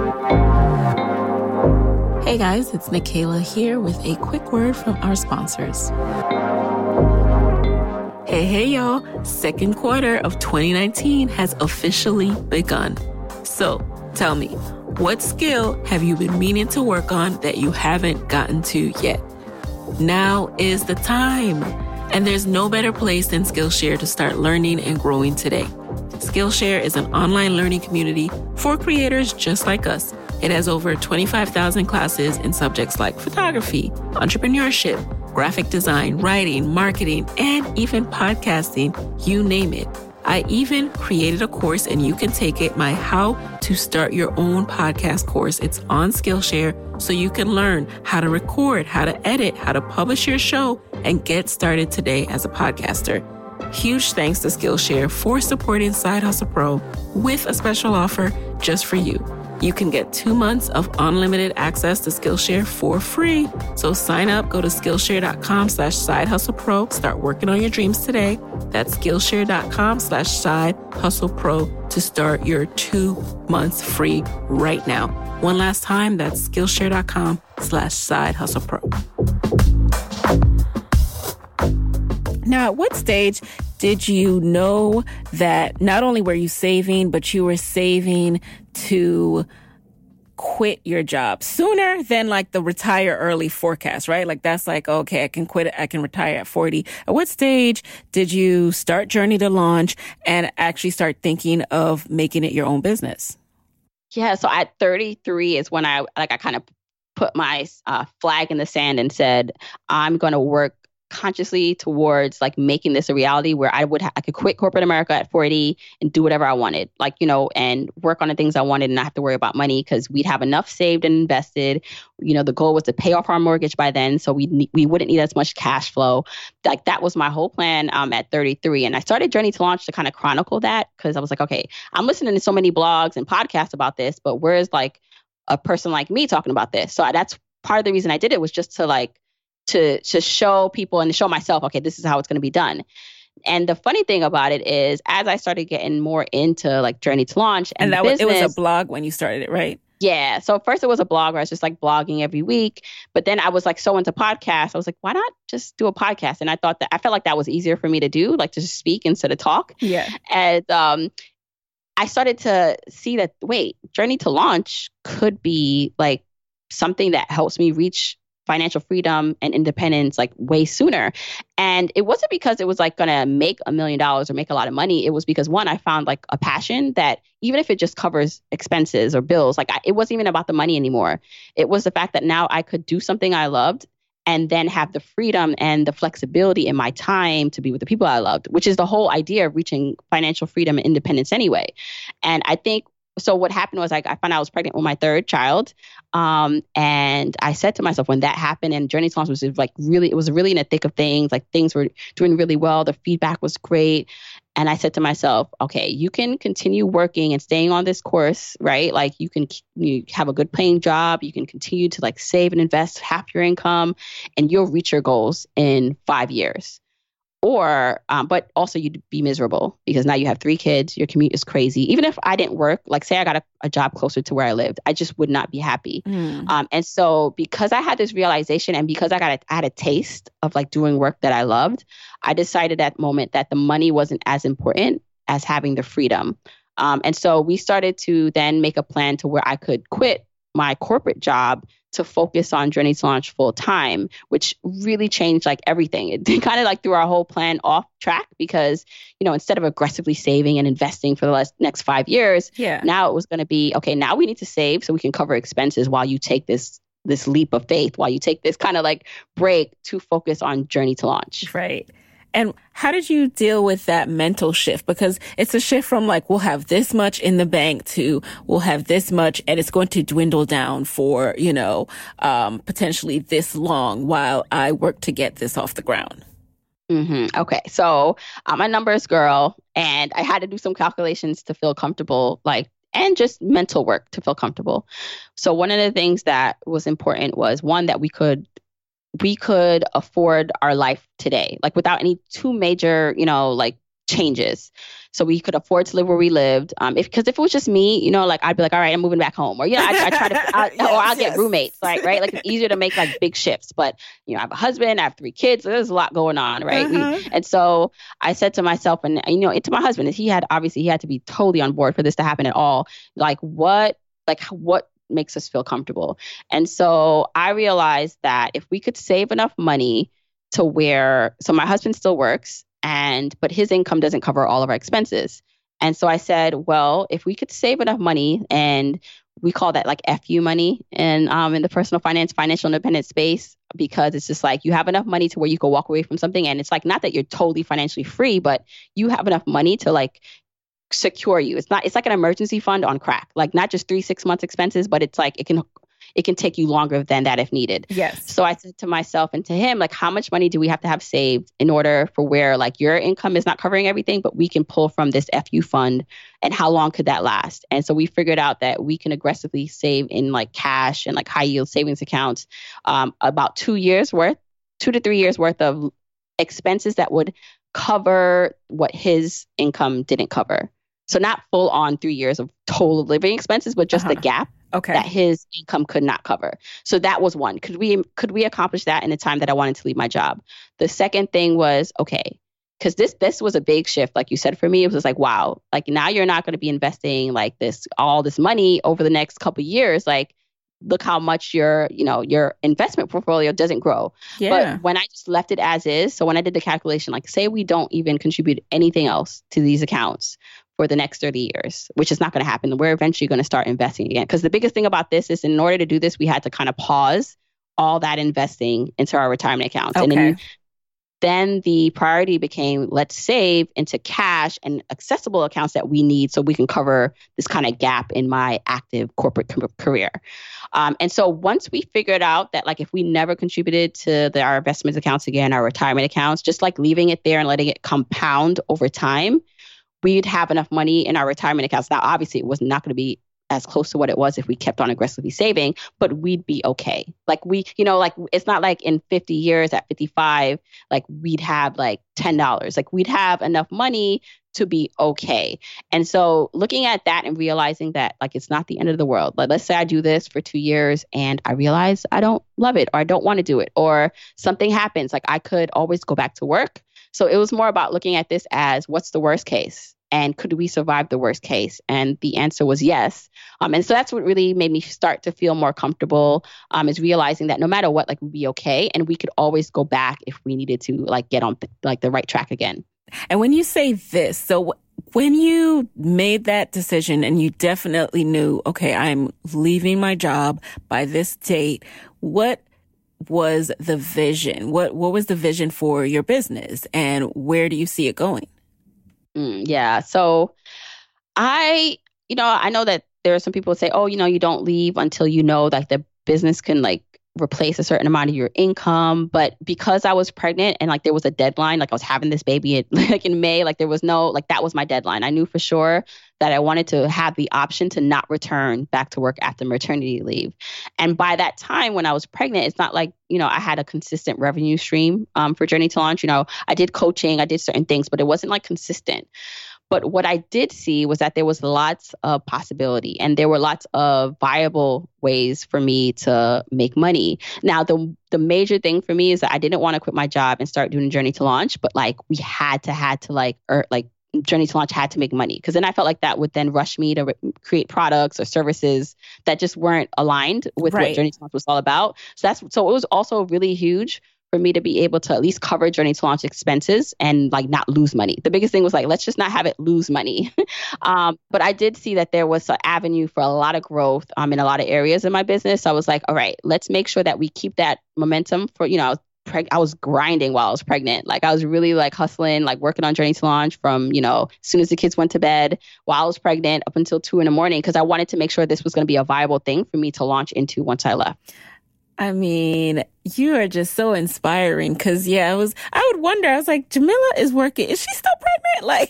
Hey guys, it's Nicaila here with a quick word from our sponsors. Hey, hey, y'all. Second quarter of twenty nineteen has officially begun. So tell me, what skill have you been meaning to work on that you haven't gotten to yet? Now is the time. And there's no better place than Skillshare to start learning and growing today. Skillshare is an online learning community for creators just like us. It has over twenty-five thousand classes in subjects like photography, entrepreneurship, graphic design, writing, marketing, and even podcasting, you name it. I even created a course, and you can take it, my How to Start Your Own Podcast course. It's on Skillshare, so you can learn how to record, how to edit, how to publish your show, and get started today as a podcaster. Huge thanks to Skillshare for supporting Side Hustle Pro with a special offer just for you. You can get two months of unlimited access to Skillshare for free. So sign up, go to Skillshare.com slash Side Hustle Pro. Start working on your dreams today. That's Skillshare.com slash Side Hustle Pro to start your two months free right now. One last time, that's Skillshare.com slash Side Hustle Pro. Now, at what stage did you know that not only were you saving, but you were saving to quit your job sooner than like the retire early forecast, right? Like that's like, okay, I can quit it. I can retire at forty. At what stage did you start Journey to Launch and actually start thinking of making it your own business? Yeah. So at thirty-three is when I, like, I kind of put my uh, flag in the sand and said, I'm going to work consciously towards like making this a reality where I would ha- I could quit corporate America at forty and do whatever I wanted, like, you know, and work on the things I wanted and not have to worry about money because we'd have enough saved and invested. You know, the goal was to pay off our mortgage by then, so we ne- we wouldn't need as much cash flow. Like that was my whole plan um, at thirty-three, and I started Journey to Launch to kind of chronicle that because I was like, okay, I'm listening to so many blogs and podcasts about this, but where's like a person like me talking about this? So that's part of the reason I did it, was just to like to to show people and to show myself, okay, this is how it's going to be done. And the funny thing about it is, as I started getting more into like Journey to Launch and, and that business, was, it was a blog when you started it, right? Yeah. So first it was a blog where I was just like blogging every week, but then I was like so into podcasts. I was like, why not just do a podcast? And I thought that I felt like that was easier for me to do, like to just speak instead of talk. Yeah. And um, I started to see that, wait, Journey to Launch could be like something that helps me reach financial freedom and independence like way sooner. And it wasn't because it was like going to make a million dollars or make a lot of money. It was because, one, I found like a passion that even if it just covers expenses or bills, like I, it wasn't even about the money anymore. It was the fact that now I could do something I loved and then have the freedom and the flexibility in my time to be with the people I loved, which is the whole idea of reaching financial freedom and independence anyway. And I think So what happened was like I found out I was pregnant with my third child. Um, and I said to myself when that happened, and Journey to Launch was like really, it was really in the thick of things. Like things were doing really well. The feedback was great. And I said to myself, okay, you can continue working and staying on this course, right? Like you can you have a good paying job. You can continue to like save and invest half your income and you'll reach your goals in five years. Or, um, but also you'd be miserable because now you have three kids, your commute is crazy. Even if I didn't work, like say I got a, a job closer to where I lived, I just would not be happy. Mm. Um, and so because I had this realization and because I got a, I had a taste of like doing work that I loved, I decided at that moment that the money wasn't as important as having the freedom. Um, and so we started to then make a plan to where I could quit my corporate job to focus on Journey to Launch full time, which really changed like everything. It kind of like threw our whole plan off track because, you know, instead of aggressively saving and investing for the last, next five years, yeah. now it was going to be, okay, now we need to save so we can cover expenses while you take this this leap of faith, while you take this kind of like break to focus on Journey to Launch. Right. And how did you deal with that mental shift? Because it's a shift from like, we'll have this much in the bank to we'll have this much and it's going to dwindle down for, you know, um, potentially this long while I work to get this off the ground. Mm-hmm. Okay. So I'm a numbers girl and I had to do some calculations to feel comfortable, like, and just mental work to feel comfortable. So one of the things that was important was one, that we could we could afford our life today, like without any too major, you know, like changes. So we could afford to live where we lived. Um, if, cause if it was just me, you know, like I'd be like, all right, I'm moving back home, or, you know, I, I try to, I, yes, or I'll yes. get roommates, like, right. Like it's easier to make like big shifts, but you know, I have a husband, I have three kids. So there's a lot going on. Right. Uh-huh. We, and so I said to myself and, you know, to my husband, he had, obviously he had to be totally on board for this to happen at all. Like what, like what, makes us feel comfortable. And so I realized that if we could save enough money to where, so my husband still works and, but his income doesn't cover all of our expenses. And so I said, well, if we could save enough money, and we call that like F U money and um, in the personal finance, financial independence space, because it's just like you have enough money to where you can walk away from something. And it's like, not that you're totally financially free, but you have enough money to like secure you. It's not, it's like an emergency fund on crack, like not just three, six months expenses, but it's like, it can, it can take you longer than that if needed. Yes. So I said to myself and to him, like, how much money do we have to have saved in order for where like your income is not covering everything, but we can pull from this F U fund, and how long could that last? And so we figured out that we can aggressively save in like cash and like high yield savings accounts, um, about two years worth, two to three years worth of expenses that would cover what his income didn't cover. So not full on three years of total living expenses, but just uh-huh. the gap okay. that his income could not cover. So that was one. Could we could we accomplish that in the time that I wanted to leave my job? The second thing was, okay, because this this was a big shift, like you said, for me. It was like, wow, like now you're not going to be investing like this, all this money over the next couple of years. Like, look how much your, you know, your investment portfolio doesn't grow. Yeah. But when I just left it as is, so when I did the calculation, like say we don't even contribute anything else to these accounts for the next thirty years, which is not going to happen. We're eventually going to start investing again. Because the biggest thing about this is in order to do this, we had to kind of pause all that investing into our retirement accounts. Okay. And then, then the priority became, let's save into cash and accessible accounts that we need so we can cover this kind of gap in my active corporate com- career. Um, and so once we figured out that like if we never contributed to the, our investment accounts again, our retirement accounts, just like leaving it there and letting it compound over time, we'd have enough money in our retirement accounts. Now, obviously, it was not going to be as close to what it was if we kept on aggressively saving, but we'd be okay. Like we, you know, like it's not like in fifty years at fifty-five, like we'd have like ten dollars. Like we'd have enough money to be okay. And so looking at that and realizing that like it's not the end of the world. Like let's say I do this for two years and I realize I don't love it or I don't want to do it or something happens. Like I could always go back to work. So it was more about looking at this as what's the worst case? And could we survive the worst case? And the answer was yes. Um, and so that's what really made me start to feel more comfortable, um, is realizing that no matter what, like we'd be okay. And we could always go back if we needed to like get on like the right track again. And when you say this, so when you made that decision and you definitely knew, okay, I'm leaving my job by this date, what was the vision? What, what was the vision for your business and where do you see it going? Mm, yeah. So I, you know, I know that there are some people who say, oh, you know, you don't leave until you know that the business can like replace a certain amount of your income. But because I was pregnant and like there was a deadline, like I was having this baby at, like in May, like there was no, like that was my deadline. I knew for sure that I wanted to have the option to not return back to work after maternity leave. And by that time when I was pregnant, it's not like, you know, I had a consistent revenue stream um, for Journey to Launch. You know, I did coaching, I did certain things, but it wasn't like consistent. But what I did see was that there was lots of possibility and there were lots of viable ways for me to make money. Now, the the major thing for me is that I didn't want to quit my job and start doing Journey to Launch, but like we had to had to like, or like Journey to Launch had to make money because then I felt like that would then rush me to re- create products or services that just weren't aligned with right. what Journey to Launch was all about. So that's so it was also really huge for me to be able to at least cover Journey to Launch expenses and like not lose money. The biggest thing was like, let's just not have it lose money. um, but I did see that there was an avenue for a lot of growth um, in a lot of areas in my business. So I was like, all right, let's make sure that we keep that momentum for, you know, I was, preg- I was grinding while I was pregnant. Like I was really like hustling, like working on Journey to Launch from, you know, as soon as the kids went to bed while I was pregnant up until two in the morning, because I wanted to make sure this was going to be a viable thing for me to launch into once I left. I mean, you are just so inspiring because, yeah, I was, I would wonder, I was like, Jamila is working. Is she still pregnant? Like,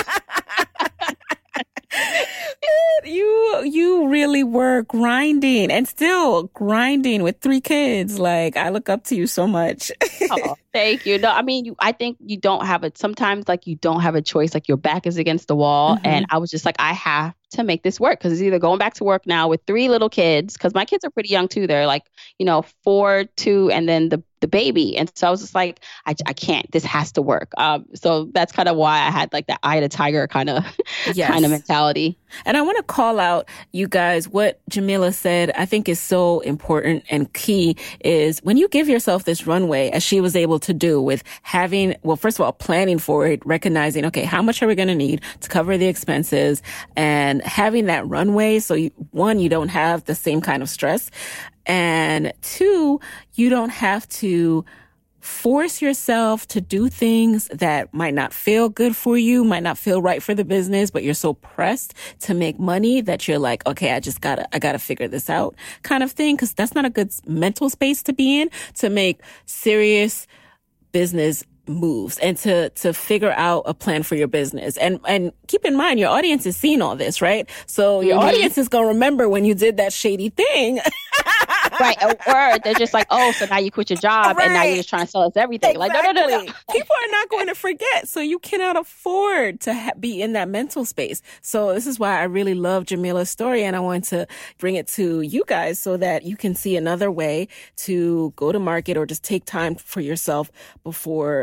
you, you really were grinding and still grinding with three kids. Like, I look up to you so much. Oh, thank you. No, I mean, you, I think you don't have it. Sometimes like you don't have a choice, like your back is against the wall. Mm-hmm. And I was just like, I have to make this work because it's either going back to work now with three little kids, because my kids are pretty young too. They're like, you know, four, two, and then the the baby. And so I was just like, I, I can't, this has to work. Um, so that's kind of why I had like that eye of the tiger kind of yes. kind of mentality. And I want to call out, you guys, what Jamila said, I think is so important and key is when you give yourself this runway, as she was able to do with having, well, first of all, planning for it, recognizing, okay, how much are we going to need to cover the expenses and having that runway. So you, one, you don't have the same kind of stress. And two, you don't have to force yourself to do things that might not feel good for you, might not feel right for the business, but you're so pressed to make money that you're like, okay, I just gotta, I gotta figure this out kind of thing. Cause that's not a good mental space to be in to make serious business moves and to, to figure out a plan for your business. And, and keep in mind, your audience is seeing all this, right? So your mm-hmm. audience is going to remember when you did that shady thing. Right. Or they're just like, oh, so now you quit your job right. and now you're just trying to sell us everything. Exactly. Like, no, no, no, no. People are not going to forget. So you cannot afford to ha- be in that mental space. So this is why I really love Jamila's story. And I want to bring it to you guys so that you can see another way to go to market or just take time for yourself before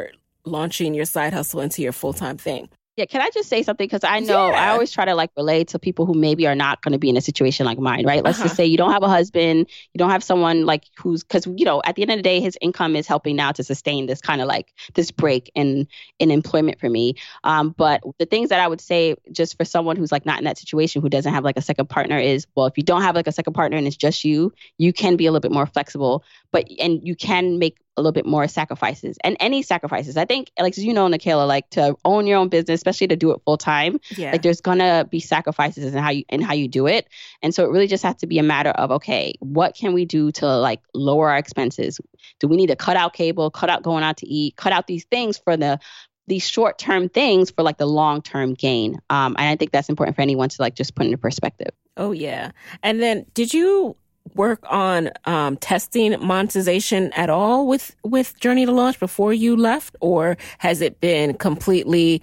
launching your side hustle into your full-time thing. Yeah, can I just say something? Because I know yeah. I always try to like relate to people who maybe are not going to be in a situation like mine, right? Let's uh-huh. just say you don't have a husband, you don't have someone like who's, because, you know, at the end of the day, his income is helping now to sustain this kind of like this break in, in employment for me. Um, but the things that I would say just for someone who's like not in that situation, who doesn't have like a second partner is, well, if you don't have like a second partner and it's just you, you can be a little bit more flexible, but, and you can make a little bit more sacrifices and any sacrifices. I think, like, you know, Nicaila, like to own your own business, especially to do it full time, yeah. like there's gonna be sacrifices in how you and how you do it. And so it really just has to be a matter of, okay, what can we do to like lower our expenses? Do we need to cut out cable, cut out going out to eat, cut out these things for the these short term things for like the long term gain? Um, and I think that's important for anyone to like just put into perspective. Oh, yeah. And then did you work on um, testing monetization at all with, with Journey to Launch before you left? Or has it been completely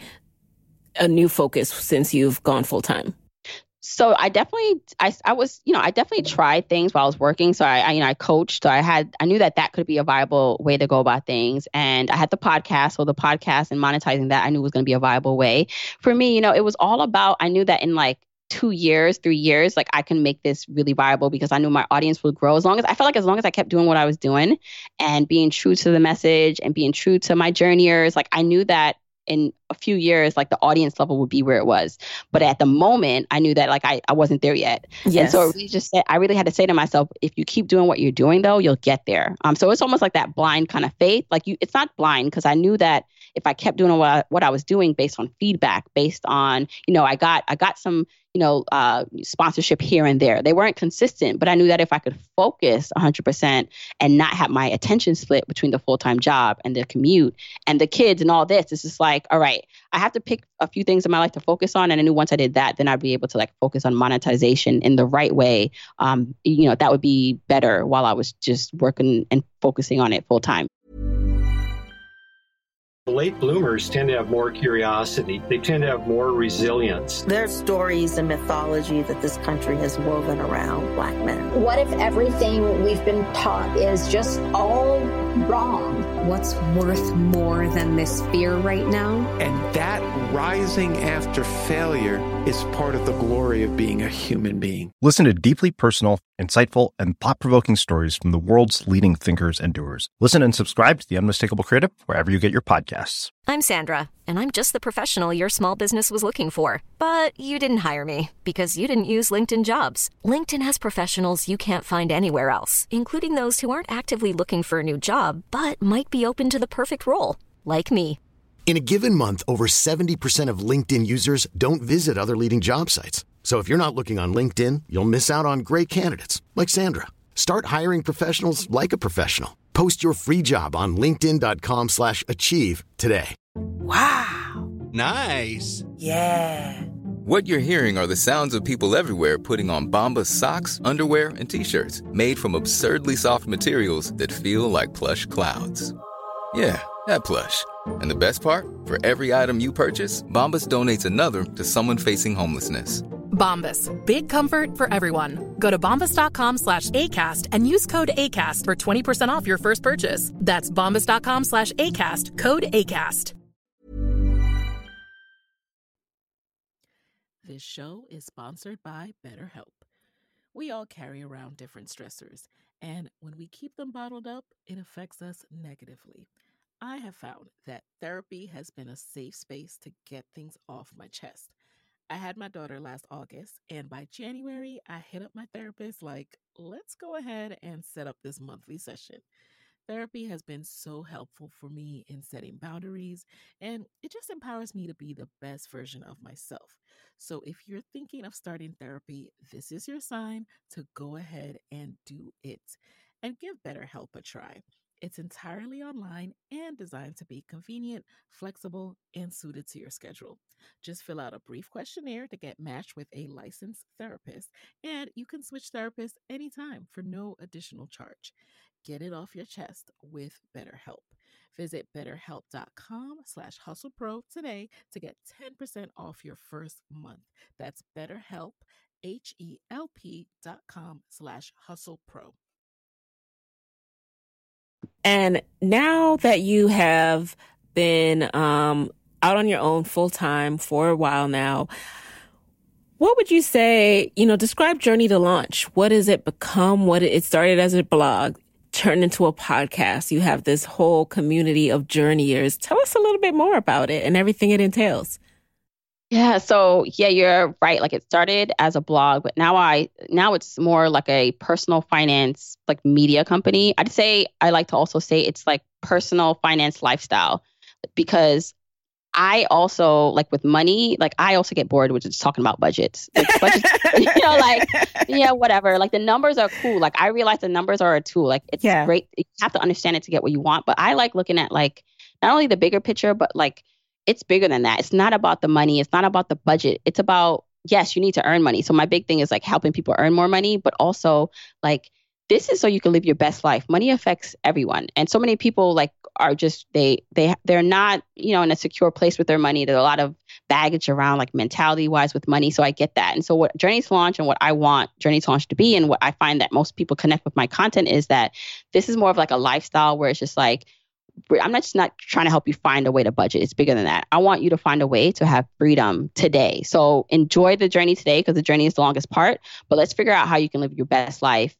a new focus since you've gone full time? So I definitely, I, I was, you know, I definitely tried things while I was working. So I, I, you know, I coached. So I had, I knew that that could be a viable way to go about things. And I had the podcast. So the podcast and monetizing that I knew was going to be a viable way. For me, you know, it was all about, I knew that in like two years, three years, like I can make this really viable because I knew my audience would grow. As long as I felt like as long as I kept doing what I was doing and being true to the message and being true to my journeyers, like I knew that in a few years, like the audience level would be where it was. But at the moment, I knew that like I, I wasn't there yet. Yes. And so it really just said, I really had to say to myself, if you keep doing what you're doing, though, you'll get there. Um, so it's almost like that blind kind of faith. Like you, it's not blind because I knew that if I kept doing what I, what I was doing based on feedback, based on, you know, I got I got some, you know, uh, sponsorship here and there. They weren't consistent, but I knew that if I could focus one hundred percent and not have my attention split between the full-time job and the commute and the kids and all this, it's just like, all right, I have to pick a few things in my life to focus on. And I knew once I did that, then I'd be able to like focus on monetization in the right way. Um, you know, that would be better while I was just working and focusing on it full time. Late bloomers tend to have more curiosity. They tend to have more resilience. There are stories and mythology that this country has woven around Black men. What if everything we've been taught is just all wrong? What's worth more than this fear right now? And that rising after failure is part of the glory of being a human being. Listen to deeply personal, insightful, and thought-provoking stories from the world's leading thinkers and doers. Listen and subscribe to The Unmistakable Creative wherever you get your podcasts. I'm Sandra, and I'm just the professional your small business was looking for. But you didn't hire me because you didn't use LinkedIn Jobs. LinkedIn has professionals you can't find anywhere else, including those who aren't actively looking for a new job, but might be open to the perfect role, like me. In a given month, over seventy percent of LinkedIn users don't visit other leading job sites. So if you're not looking on LinkedIn, you'll miss out on great candidates like Sandra. Start hiring professionals like a professional. Post your free job on linkedin.com slash achieve today. Wow. Nice. Yeah. What you're hearing are the sounds of people everywhere putting on Bombas socks, underwear, and T-shirts made from absurdly soft materials that feel like plush clouds. Yeah, that plush. And the best part? For every item you purchase, Bombas donates another to someone facing homelessness. Bombas. Big comfort for everyone. Go to bombas.com slash ACAST and use code ACAST for twenty percent off your first purchase. That's bombas.com slash ACAST. Code ACAST. This show is sponsored by BetterHelp. We all carry around different stressors, and when we keep them bottled up, it affects us negatively. I have found that therapy has been a safe space to get things off my chest. I had my daughter last August, and by January, I hit up my therapist like, let's go ahead and set up this monthly session. Therapy has been so helpful for me in setting boundaries, and it just empowers me to be the best version of myself. So if you're thinking of starting therapy, this is your sign to go ahead and do it and give BetterHelp a try. It's entirely online and designed to be convenient, flexible, and suited to your schedule. Just fill out a brief questionnaire to get matched with a licensed therapist, and you can switch therapists anytime for no additional charge. Get it off your chest with BetterHelp. Visit betterhelp.com slash hustlepro today to get ten percent off your first month. That's BetterHelp, H-E-L-P dot com slash hustlepro. And now that you have been um, out on your own full time for a while now. What would you say, you know, describe Journey to Launch? What has it become? What it started as a blog, turned into a podcast. You have this whole community of journeyers. Tell us a little bit more about it and everything it entails. Yeah. So yeah, you're right. Like it started as a blog, but now I, now it's more like a personal finance, like media company. I'd say, I like to also say it's like personal finance lifestyle, because I also, like with money, like I also get bored with just talking about budgets. Like, budgets you know, like, yeah, whatever. Like the numbers are cool. Like I realize the numbers are a tool. Like it's yeah. great. You have to understand it to get what you want. But I like looking at like not only the bigger picture, but like it's bigger than that. It's not about the money. It's not about the budget. It's about, yes, you need to earn money. So my big thing is like helping people earn more money, but also like this is so you can live your best life. Money affects everyone. And so many people like are just, they, they, they're not, you know, in a secure place with their money. There's a lot of baggage around like mentality wise with money. So I get that. And so what Journey to Launch and what I want Journey to Launch to be, and what I find that most people connect with my content is that this is more of like a lifestyle where it's just like, I'm not just not trying to help you find a way to budget. It's bigger than that. I want you to find a way to have freedom today. So enjoy the journey today, because the journey is the longest part, but let's figure out how you can live your best life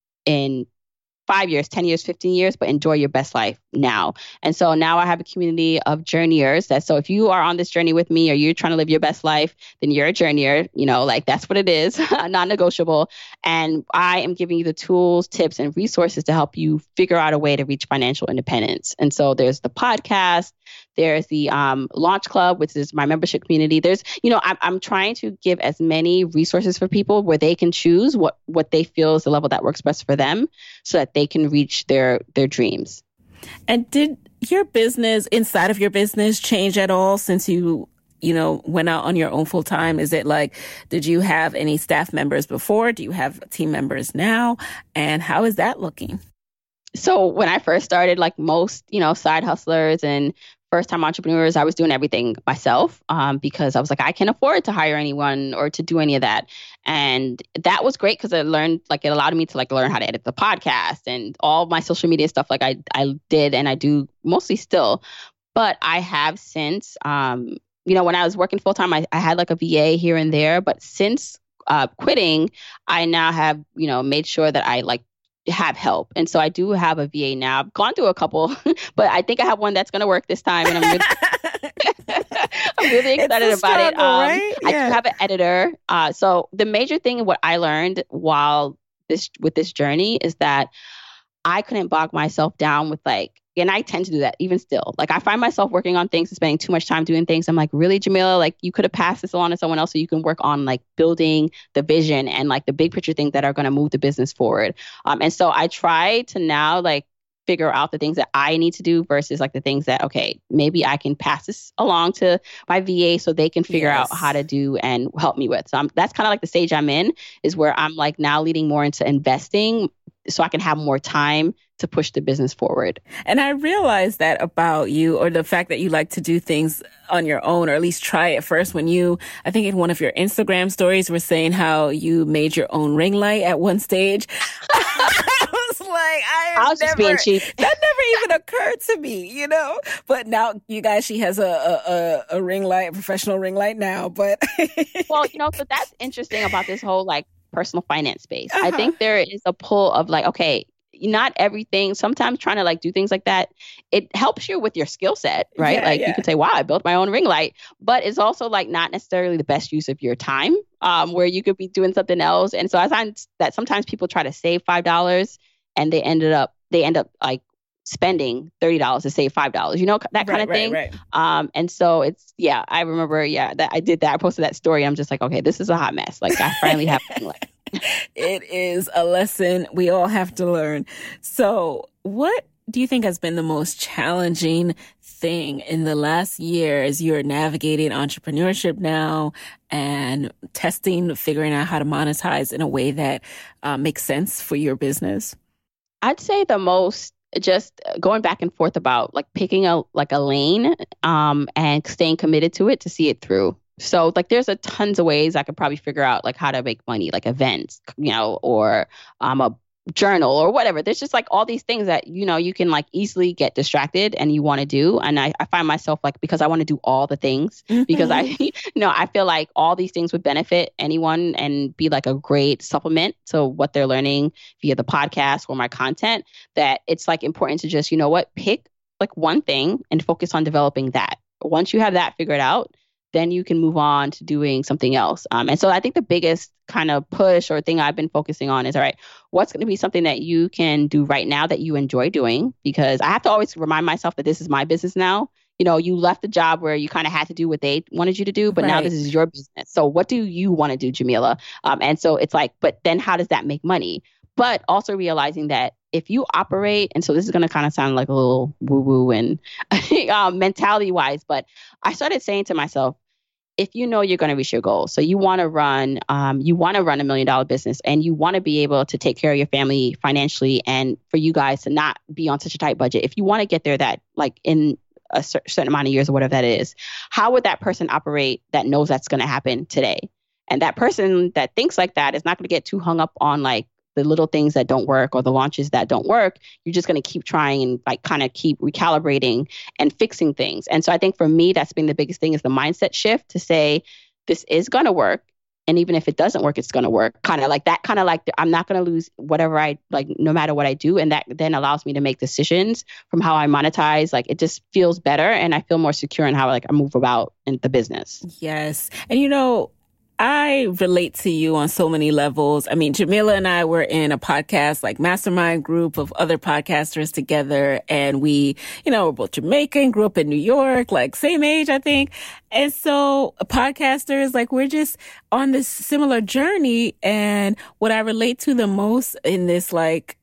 in five years, ten years, fifteen years, but enjoy your best life now. And so now I have a community of journeyers that, so if you are on this journey with me or you're trying to live your best life, then you're a journeyer, you know, like that's what it is, non-negotiable. And I am giving you the tools, tips, and resources to help you figure out a way to reach financial independence. And so there's the podcast, there's the um, Launch Club, which is my membership community. There's, you know, I'm, I'm trying to give as many resources for people where they can choose what, what they feel is the level that works best for them so that they can reach their, their dreams. And did your business, inside of your business, change at all since you, you know, went out on your own full time? Is it like, did you have any staff members before? Do you have team members now? And how is that looking? So when I first started, like most, you know, side hustlers and first time entrepreneurs, I was doing everything myself um, because I was like, I can't afford to hire anyone or to do any of that. And that was great because I learned, like, it allowed me to like learn how to edit the podcast and all my social media stuff. Like I, I did and I do mostly still. But I have since, um, you know, when I was working full time, I, I had like a V A here and there. But since uh, quitting, I now have, you know, made sure that I like have help. And so I do have a V A now. I've gone through a couple, but I think I have one that's going to work this time. And I'm really, I'm really excited about struggle, it. Um, right? yeah. I do have an editor. Uh, so the major thing, what I learned while this, with this journey is that I couldn't bog myself down with like, and I tend to do that even still. Like I find myself working on things and spending too much time doing things. I'm like, really, Jamila, like you could have passed this along to someone else so you can work on like building the vision and like the big picture things that are going to move the business forward. Um, and so I try to now like figure out the things that I need to do versus like the things that, okay, maybe I can pass this along to my V A so they can figure yes. out how to do and help me with. So I'm, that's kind of like the stage I'm in, is where I'm like now leading more into investing so I can have more time to push the business forward. And I realized that about you, or the fact that you like to do things on your own, or at least try it first. When you, I think in one of your Instagram stories, were saying how you made your own ring light at one stage. I was like, I, I was never, just being cheap. That never even occurred to me, you know. But now, you guys, she has a a, a, a ring light, a professional ring light now. But well, you know, so that's interesting about this whole like personal finance space. Uh-huh. I think there is a pull of like, okay, not everything, sometimes trying to like do things like that, it helps you with your skill set, right? Yeah, like yeah. you could say, wow, I built my own ring light, but it's also like not necessarily the best use of your time, um, where you could be doing something else. And so I find that sometimes people try to save five dollars and they ended up, they end up like spending thirty dollars to save five dollars, you know, that kind right, of thing. Right, right. Um, and so it's, yeah, I remember, yeah, that I did that. I posted that story. I'm just like, okay, this is a hot mess. Like I finally have a ring light. It is a lesson we all have to learn. So what do you think has been the most challenging thing in the last year as you're navigating entrepreneurship now and testing, figuring out how to monetize in a way that uh, makes sense for your business? I'd say the most, just going back and forth about like picking a like a lane um, and staying committed to it to see it through. So like there's a tons of ways I could probably figure out like how to make money, like events, you know, or um, a journal or whatever. There's just like all these things that, you know, you can like easily get distracted and you want to do. And I, I find myself like, because I want to do all the things mm-hmm. because I, you know, I feel like all these things would benefit anyone and be like a great supplement to what they're learning via the podcast or my content, that it's like important to just, you know what, pick like one thing and focus on developing that. Once you have that figured out, then you can move on to doing something else. Um, and so I think the biggest kind of push or thing I've been focusing on is, all right, what's going to be something that you can do right now that you enjoy doing? Because I have to always remind myself that this is my business now. You know, you left the job where you kind of had to do what they wanted you to do, but right. now this is your business. So what do you want to do, Jamila? Um, and so it's like, but then how does that make money? But also realizing that if you operate, and so this is going to kind of sound like a little woo-woo and um, mentality-wise, but I started saying to myself, if you know you're going to reach your goals, so you want to run, um, you want to run a million dollar business and you want to be able to take care of your family financially and for you guys to not be on such a tight budget. If you want to get there that like in a cer- certain amount of years or whatever that is, how would that person operate that knows that's going to happen today? And that person that thinks like that is not going to get too hung up on like the little things that don't work or the launches that don't work. You're just going to keep trying and like kind of keep recalibrating and fixing things. And so I think for me, that's been the biggest thing is the mindset shift to say, this is going to work. And even if it doesn't work, it's going to work. Kind of like that, kind of like the, I'm not going to lose whatever I like, no matter what I do. And that then allows me to make decisions from how I monetize. Like it just feels better. And I feel more secure in how like I move about in the business. Yes. And you know, I relate to you on so many levels. I mean, Jamila and I were in a podcast, like mastermind group of other podcasters together. And we, you know, we're both Jamaican, grew up in New York, like same age, I think. And so podcasters, like we're just on this similar journey. And what I relate to the most in this, like,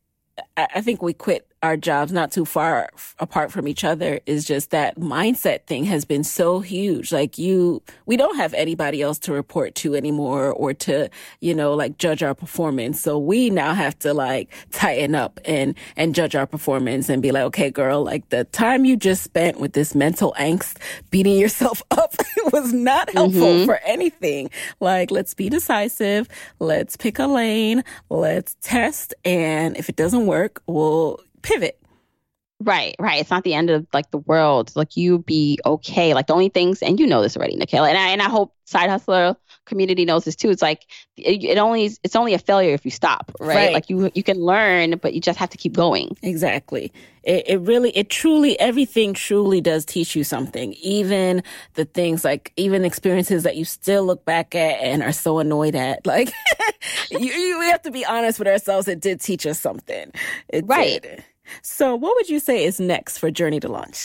I think we quit our jobs not too far apart from each other is just that mindset thing has been so huge. Like you, we don't have anybody else to report to anymore or to, you know, like judge our performance. So we now have to like tighten up and, and judge our performance and be like, okay, girl, like the time you just spent with this mental angst, beating yourself up was not helpful mm-hmm. for anything. Like, let's be decisive. Let's pick a lane. Let's test. And if it doesn't work, we'll pivot. Right, right. It's not the end of like the world. Like you be okay. Like the only things, and you know this already, Nikhil, and I and I hope Side Hustler community knows this too. It's like it, it only it's only a failure if you stop, right? right? Like you you can learn, but you just have to keep going. Exactly. It, it really, it truly, everything truly does teach you something. Even the things like, even experiences that you still look back at and are so annoyed at. Like, you, you we have to be honest with ourselves. It did teach us something. It right. did. So what would you say is next for Journey to Launch?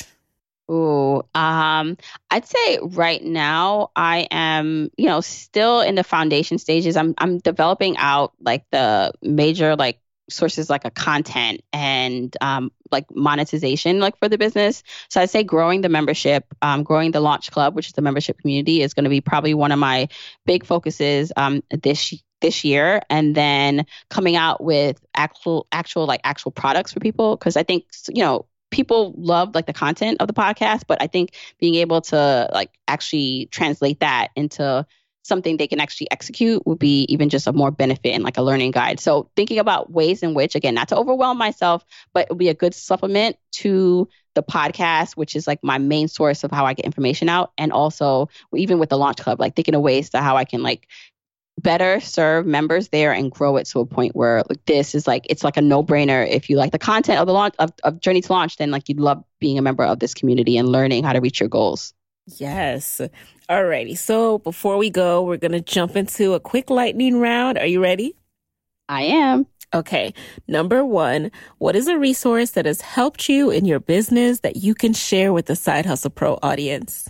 Ooh, um, I'd say right now I am, you know, still in the foundation stages. I'm I'm developing out like the major like sources like a content and um, like monetization like for the business. So I'd say growing the membership, um, growing the Launch Club, which is the membership community, is going to be probably one of my big focuses um, this this year. And then coming out with actual actual like actual products for people, because I think, you know, people love like the content of the podcast, but I think being able to like actually translate that into something they can actually execute would be even just a more benefit and like a learning guide. So thinking about ways in which, again, not to overwhelm myself, but it would be a good supplement to the podcast, which is like my main source of how I get information out. And also even with the Launch Club, like thinking of ways to how I can like better serve members there and grow it to a point where like this is like, it's like a no-brainer. If you like the content of the launch of, of Journey to Launch, then like you'd love being a member of this community and learning how to reach your goals. Yes. Alrighty. So before we go, we're going to jump into a quick lightning round. Are you ready? I am. Okay. Number one, what is a resource that has helped you in your business that you can share with the Side Hustle Pro audience?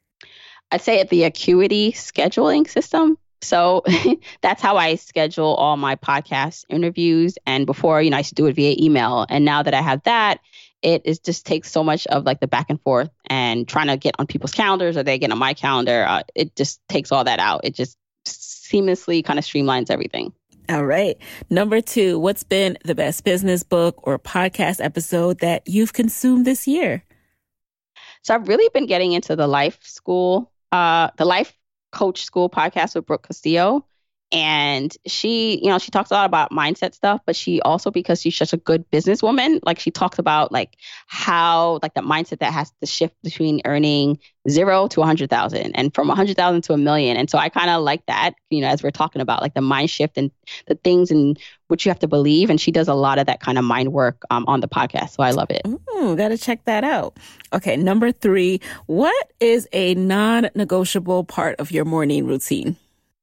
I'd say the Acuity scheduling system. So that's how I schedule all my podcast interviews. And before, you know, I used to do it via email. And now that I have that, it is just takes so much of like the back and forth and trying to get on people's calendars or they get on my calendar. Uh, it just takes all that out. It just seamlessly kind of streamlines everything. All right. Number two, what's been the best business book or podcast episode that you've consumed this year? So I've really been getting into the life school, uh, the life coach school podcast with Brooke Castillo. And she, you know, she talks a lot about mindset stuff, but she also, because she's such a good businesswoman, like she talks about like how, like the mindset that has to shift between earning zero to a hundred thousand and from a hundred thousand to a million. And so I kind of like that, you know, as we're talking about like the mind shift and the things in which you have to believe. And she does a lot of that kind of mind work um, on the podcast. So I love it. Ooh, gotta check that out. Okay, number three, what is a non-negotiable part of your morning routine?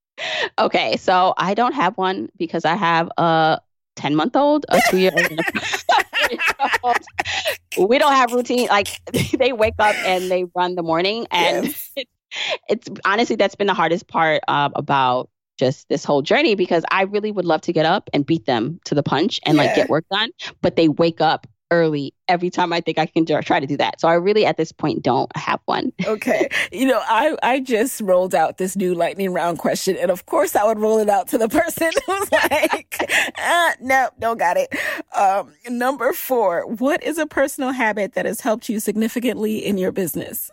Okay, so I don't have one because I have a ten-month-old, a two-year-old, and a three-year-old. We don't have routine. Like, they wake up and they run the morning. And yes. it, it's honestly, that's been the hardest part uh, about just this whole journey, because I really would love to get up and beat them to the punch and yeah. like get work done. But they wake up early every time I think I can do, try to do that. So I really at this point don't have one. Okay. You know, I, I just rolled out this new lightning round question. And of course I would roll it out to the person who's like, ah, no, don't got it. Um, number four, what is a personal habit that has helped you significantly in your business?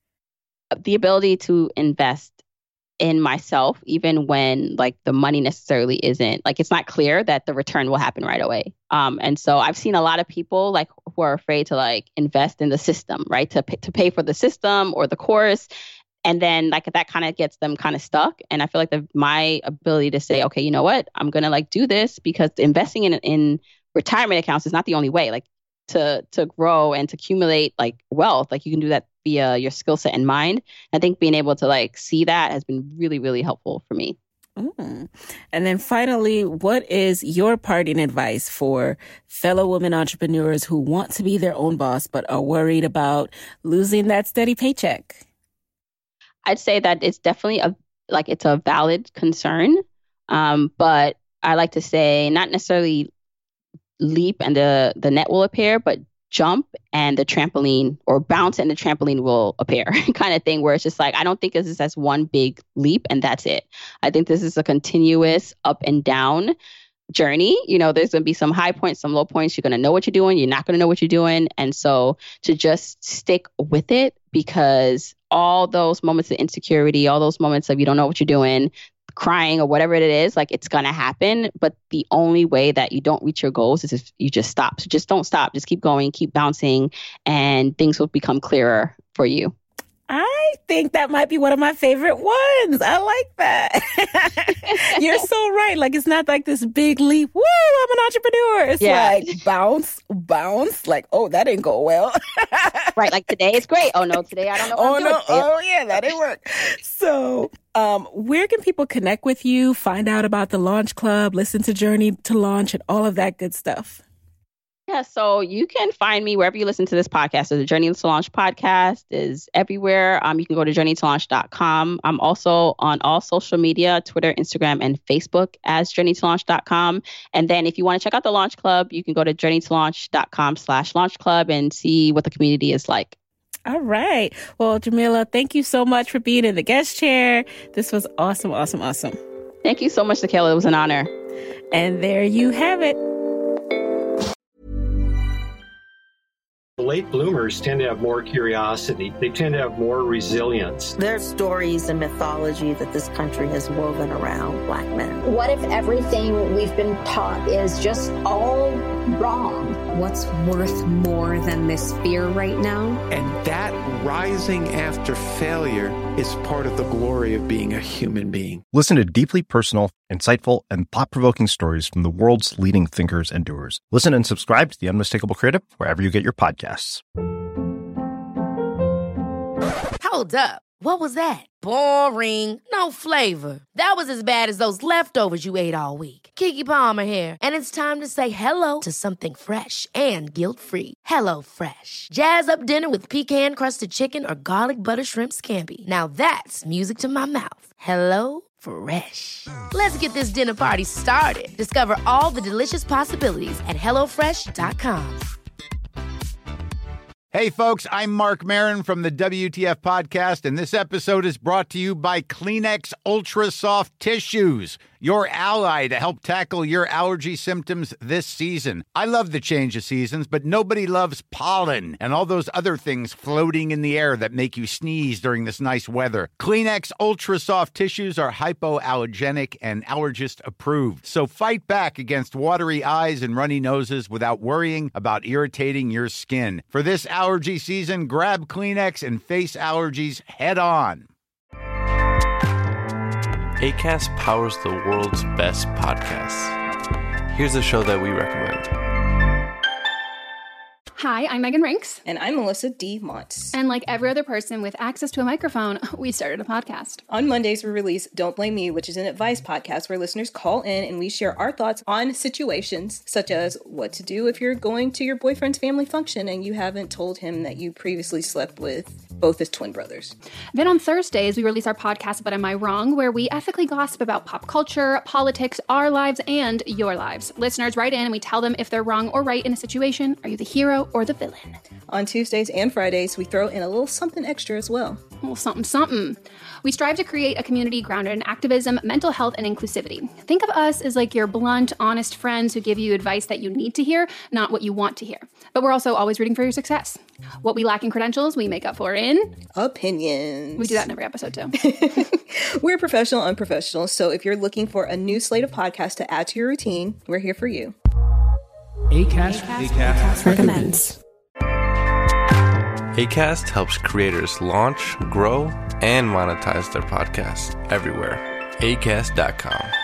The ability to invest in myself, even when like the money necessarily isn't, like it's not clear that the return will happen right away. Um, and so I've seen a lot of people like who are afraid to like invest in the system, right? To pay, to pay for the system or the course. And then like that kind of gets them kind of stuck. And I feel like the, my ability to say, okay, you know what, I'm going to like do this, because investing in, in retirement accounts is not the only way. Like to to grow and to accumulate like wealth, like you can do that via your skill set and mind. I think being able to like see that has been really, really helpful for me. Mm. And then finally, what is your parting advice for fellow women entrepreneurs who want to be their own boss but are worried about losing that steady paycheck? I'd say that it's definitely a like it's a valid concern, um, but I like to say not necessarily leap and the the net will appear, but jump and the trampoline, or bounce and the trampoline will appear kind of thing, where it's just like, I don't think this is as one big leap and that's it. I think this is a continuous up and down journey. You know, there's going to be some high points, some low points. You're going to know what you're doing. You're not going to know what you're doing. And so to just stick with it, because all those moments of insecurity, all those moments of you don't know what you're doing, crying or whatever it is, like it's going to happen. But the only way that you don't reach your goals is if you just stop. So just don't stop. Just keep going, keep bouncing, and things will become clearer for you. I think that might be one of my favorite ones. I like that. You're so right. Like, it's not like this big leap. Woo, I'm an entrepreneur. It's yeah. like bounce, bounce. Like, oh, that didn't go well. Right. Like today it's great. Oh, no, today I don't know what oh, I'm no. doing. Oh, yeah, that didn't work. So um, where can people connect with you, find out about the Launch Club, listen to Journey to Launch, and all of that good stuff? Yeah, so you can find me wherever you listen to this podcast. So the Journey to Launch podcast is everywhere. Um, you can go to journey to launch dot com. I'm also on all social media, Twitter, Instagram, and Facebook as journey to launch dot com. And then if you want to check out the Launch Club, you can go to journey to launch dot com slash launch club and see what the community is like. All right. Well, Jamila, thank you so much for being in the guest chair. This was awesome, awesome, awesome. Thank you so much, Nikhil. It was an honor. And there you have it. The late bloomers tend to have more curiosity. They tend to have more resilience. There's stories and mythology that this country has woven around Black men. What if everything we've been taught is just all wrong? What's worth more than this fear right now? And that rising after failure is part of the glory of being a human being. Listen to deeply personal, insightful, and thought-provoking stories from the world's leading thinkers and doers. Listen and subscribe to The Unmistakable Creative wherever you get your podcasts. Hold up. What was that? Boring. No flavor. That was as bad as those leftovers you ate all week. Keke Palmer here. And it's time to say hello to something fresh and guilt-free. Hello Fresh. Jazz up dinner with pecan-crusted chicken or garlic butter shrimp scampi. Now that's music to my mouth. Hello Fresh. Let's get this dinner party started. Discover all the delicious possibilities at hello fresh dot com. Hey, folks, I'm Mark Maron from the W T F Podcast, and this episode is brought to you by Kleenex Ultra Soft Tissues. your ally to help tackle your allergy symptoms this season. I love the change of seasons, but nobody loves pollen and all those other things floating in the air that make you sneeze during this nice weather. Kleenex Ultra Soft Tissues are hypoallergenic and allergist approved. So fight back against watery eyes and runny noses without worrying about irritating your skin. For this allergy season, grab Kleenex and face allergies head on. Acast powers the world's best podcasts. Here's a show that we recommend. Hi, I'm Megan Rinks. And I'm Melissa D. Montz. And like every other person with access to a microphone, we started a podcast. On Mondays, we release Don't Blame Me, which is an advice podcast where listeners call in and we share our thoughts on situations such as what to do if you're going to your boyfriend's family function and you haven't told him that you previously slept with both his twin brothers. Then on Thursdays, we release our podcast, But Am I Wrong?, where we ethically gossip about pop culture, politics, our lives, and your lives. Listeners write in and we tell them if they're wrong or right in a situation. Are you the hero or the villain? On Tuesdays and Fridays, we throw in a little something extra as well. A little something, something. We strive to create a community grounded in activism, mental health, and inclusivity. Think of us as like your blunt, honest friends who give you advice that you need to hear, not what you want to hear. But we're also always rooting for your success. What we lack in credentials, we make up for in opinions. We do that in every episode too. We're professional unprofessionals, so if you're looking for a new slate of podcasts to add to your routine, we're here for you. Acast, Acast, Acast recommends. Acast helps creators launch, grow, and monetize their podcasts everywhere. Acast dot com.